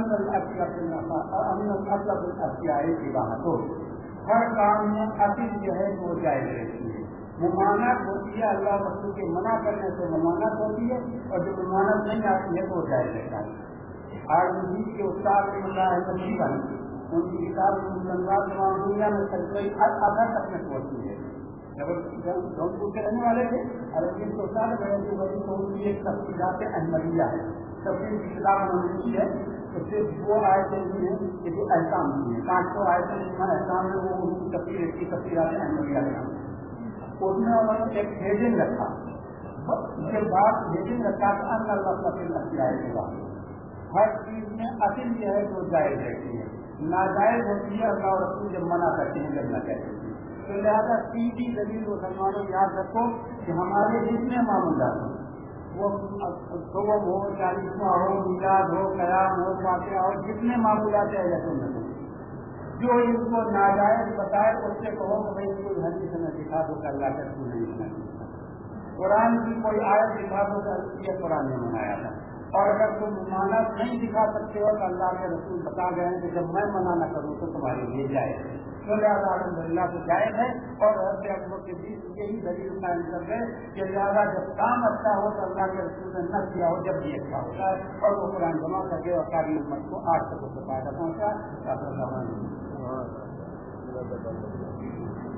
ہر کام میں اصل جو ہے وہ جائز رہتی ہے. ممانعت ہوتی ہے اللہ رسول کے منع کرنے سے ممانعت ہوتی ہے, اور جو ممانعت نہیں آتی ہے تو وہ جائز رہتا ہے. آج مجید کے استاد تقریباً ان کی کتاب تمام دنیا میں اثر تک میں پہنچتی ہے. جب جونپور کے رہنے والے تھے عربی کے استاد تو ان کی ایک تفصیلات احمدیہ ہے, تفصیل کی کتاب انہوں نے کی ہے. تو صرف وہ آیتیں ہیں کہ جو احکام کی ہیں, 500 آیتیں جس احکام ہے وہ ان کی تفصیلات احمدیہ کے نام. اس میں انہوں نے ایک ہیڈنگ رکھا, اس کے بعد ہیڈنگ رکھا کہ اللہ تفصیل آئے کے بعد ہر چیز میں اصل یہ ہے جو جائز رہتی ہے, ناجائز ہوتی ہے اللہ رسول جب منع کرتے ہیں جب نہ کہتے ہیں. تو لہٰذا سیدھی دلیل مسلمانوں یاد رکھو کہ ہمارے جتنے معمولات ہیں وہ صبح ہو, چالیسواں ہو, میلاد ہو, قیام ہو, فاتحہ ہو, جتنے معمولات ہیں ایسے جو ان کو ناجائز بتائے اس سے کہو کہ بھائی کوئی حدیث میں دکھا دو کہ اللہ کا رسول نہیں بنا، قرآن کی کوئی آیت دکھا دو کہ یہ قرآن نے منایا تھا، اور اگر تم مانا نہیں دکھا سکتے ہو تو اللہ کے رسول بتا گئے ہیں کہ جب میں منع نہ کروں تو تمہارے لیے جائز ہے، تو لہٰذا الحمد للہ سے جائز ہے، اور حضرت ابو کے بیچ یہی دلیل قائم کر گئے کہ لہٰذا جب کام اچھا ہو تو اللہ کے رسول نے نہ کیا ہو جب بھی اچھا ہوتا ہے، اور وہ قرآن جمع کر کے اور ساری امت کو آج تک اس سے فائدہ پہنچا۔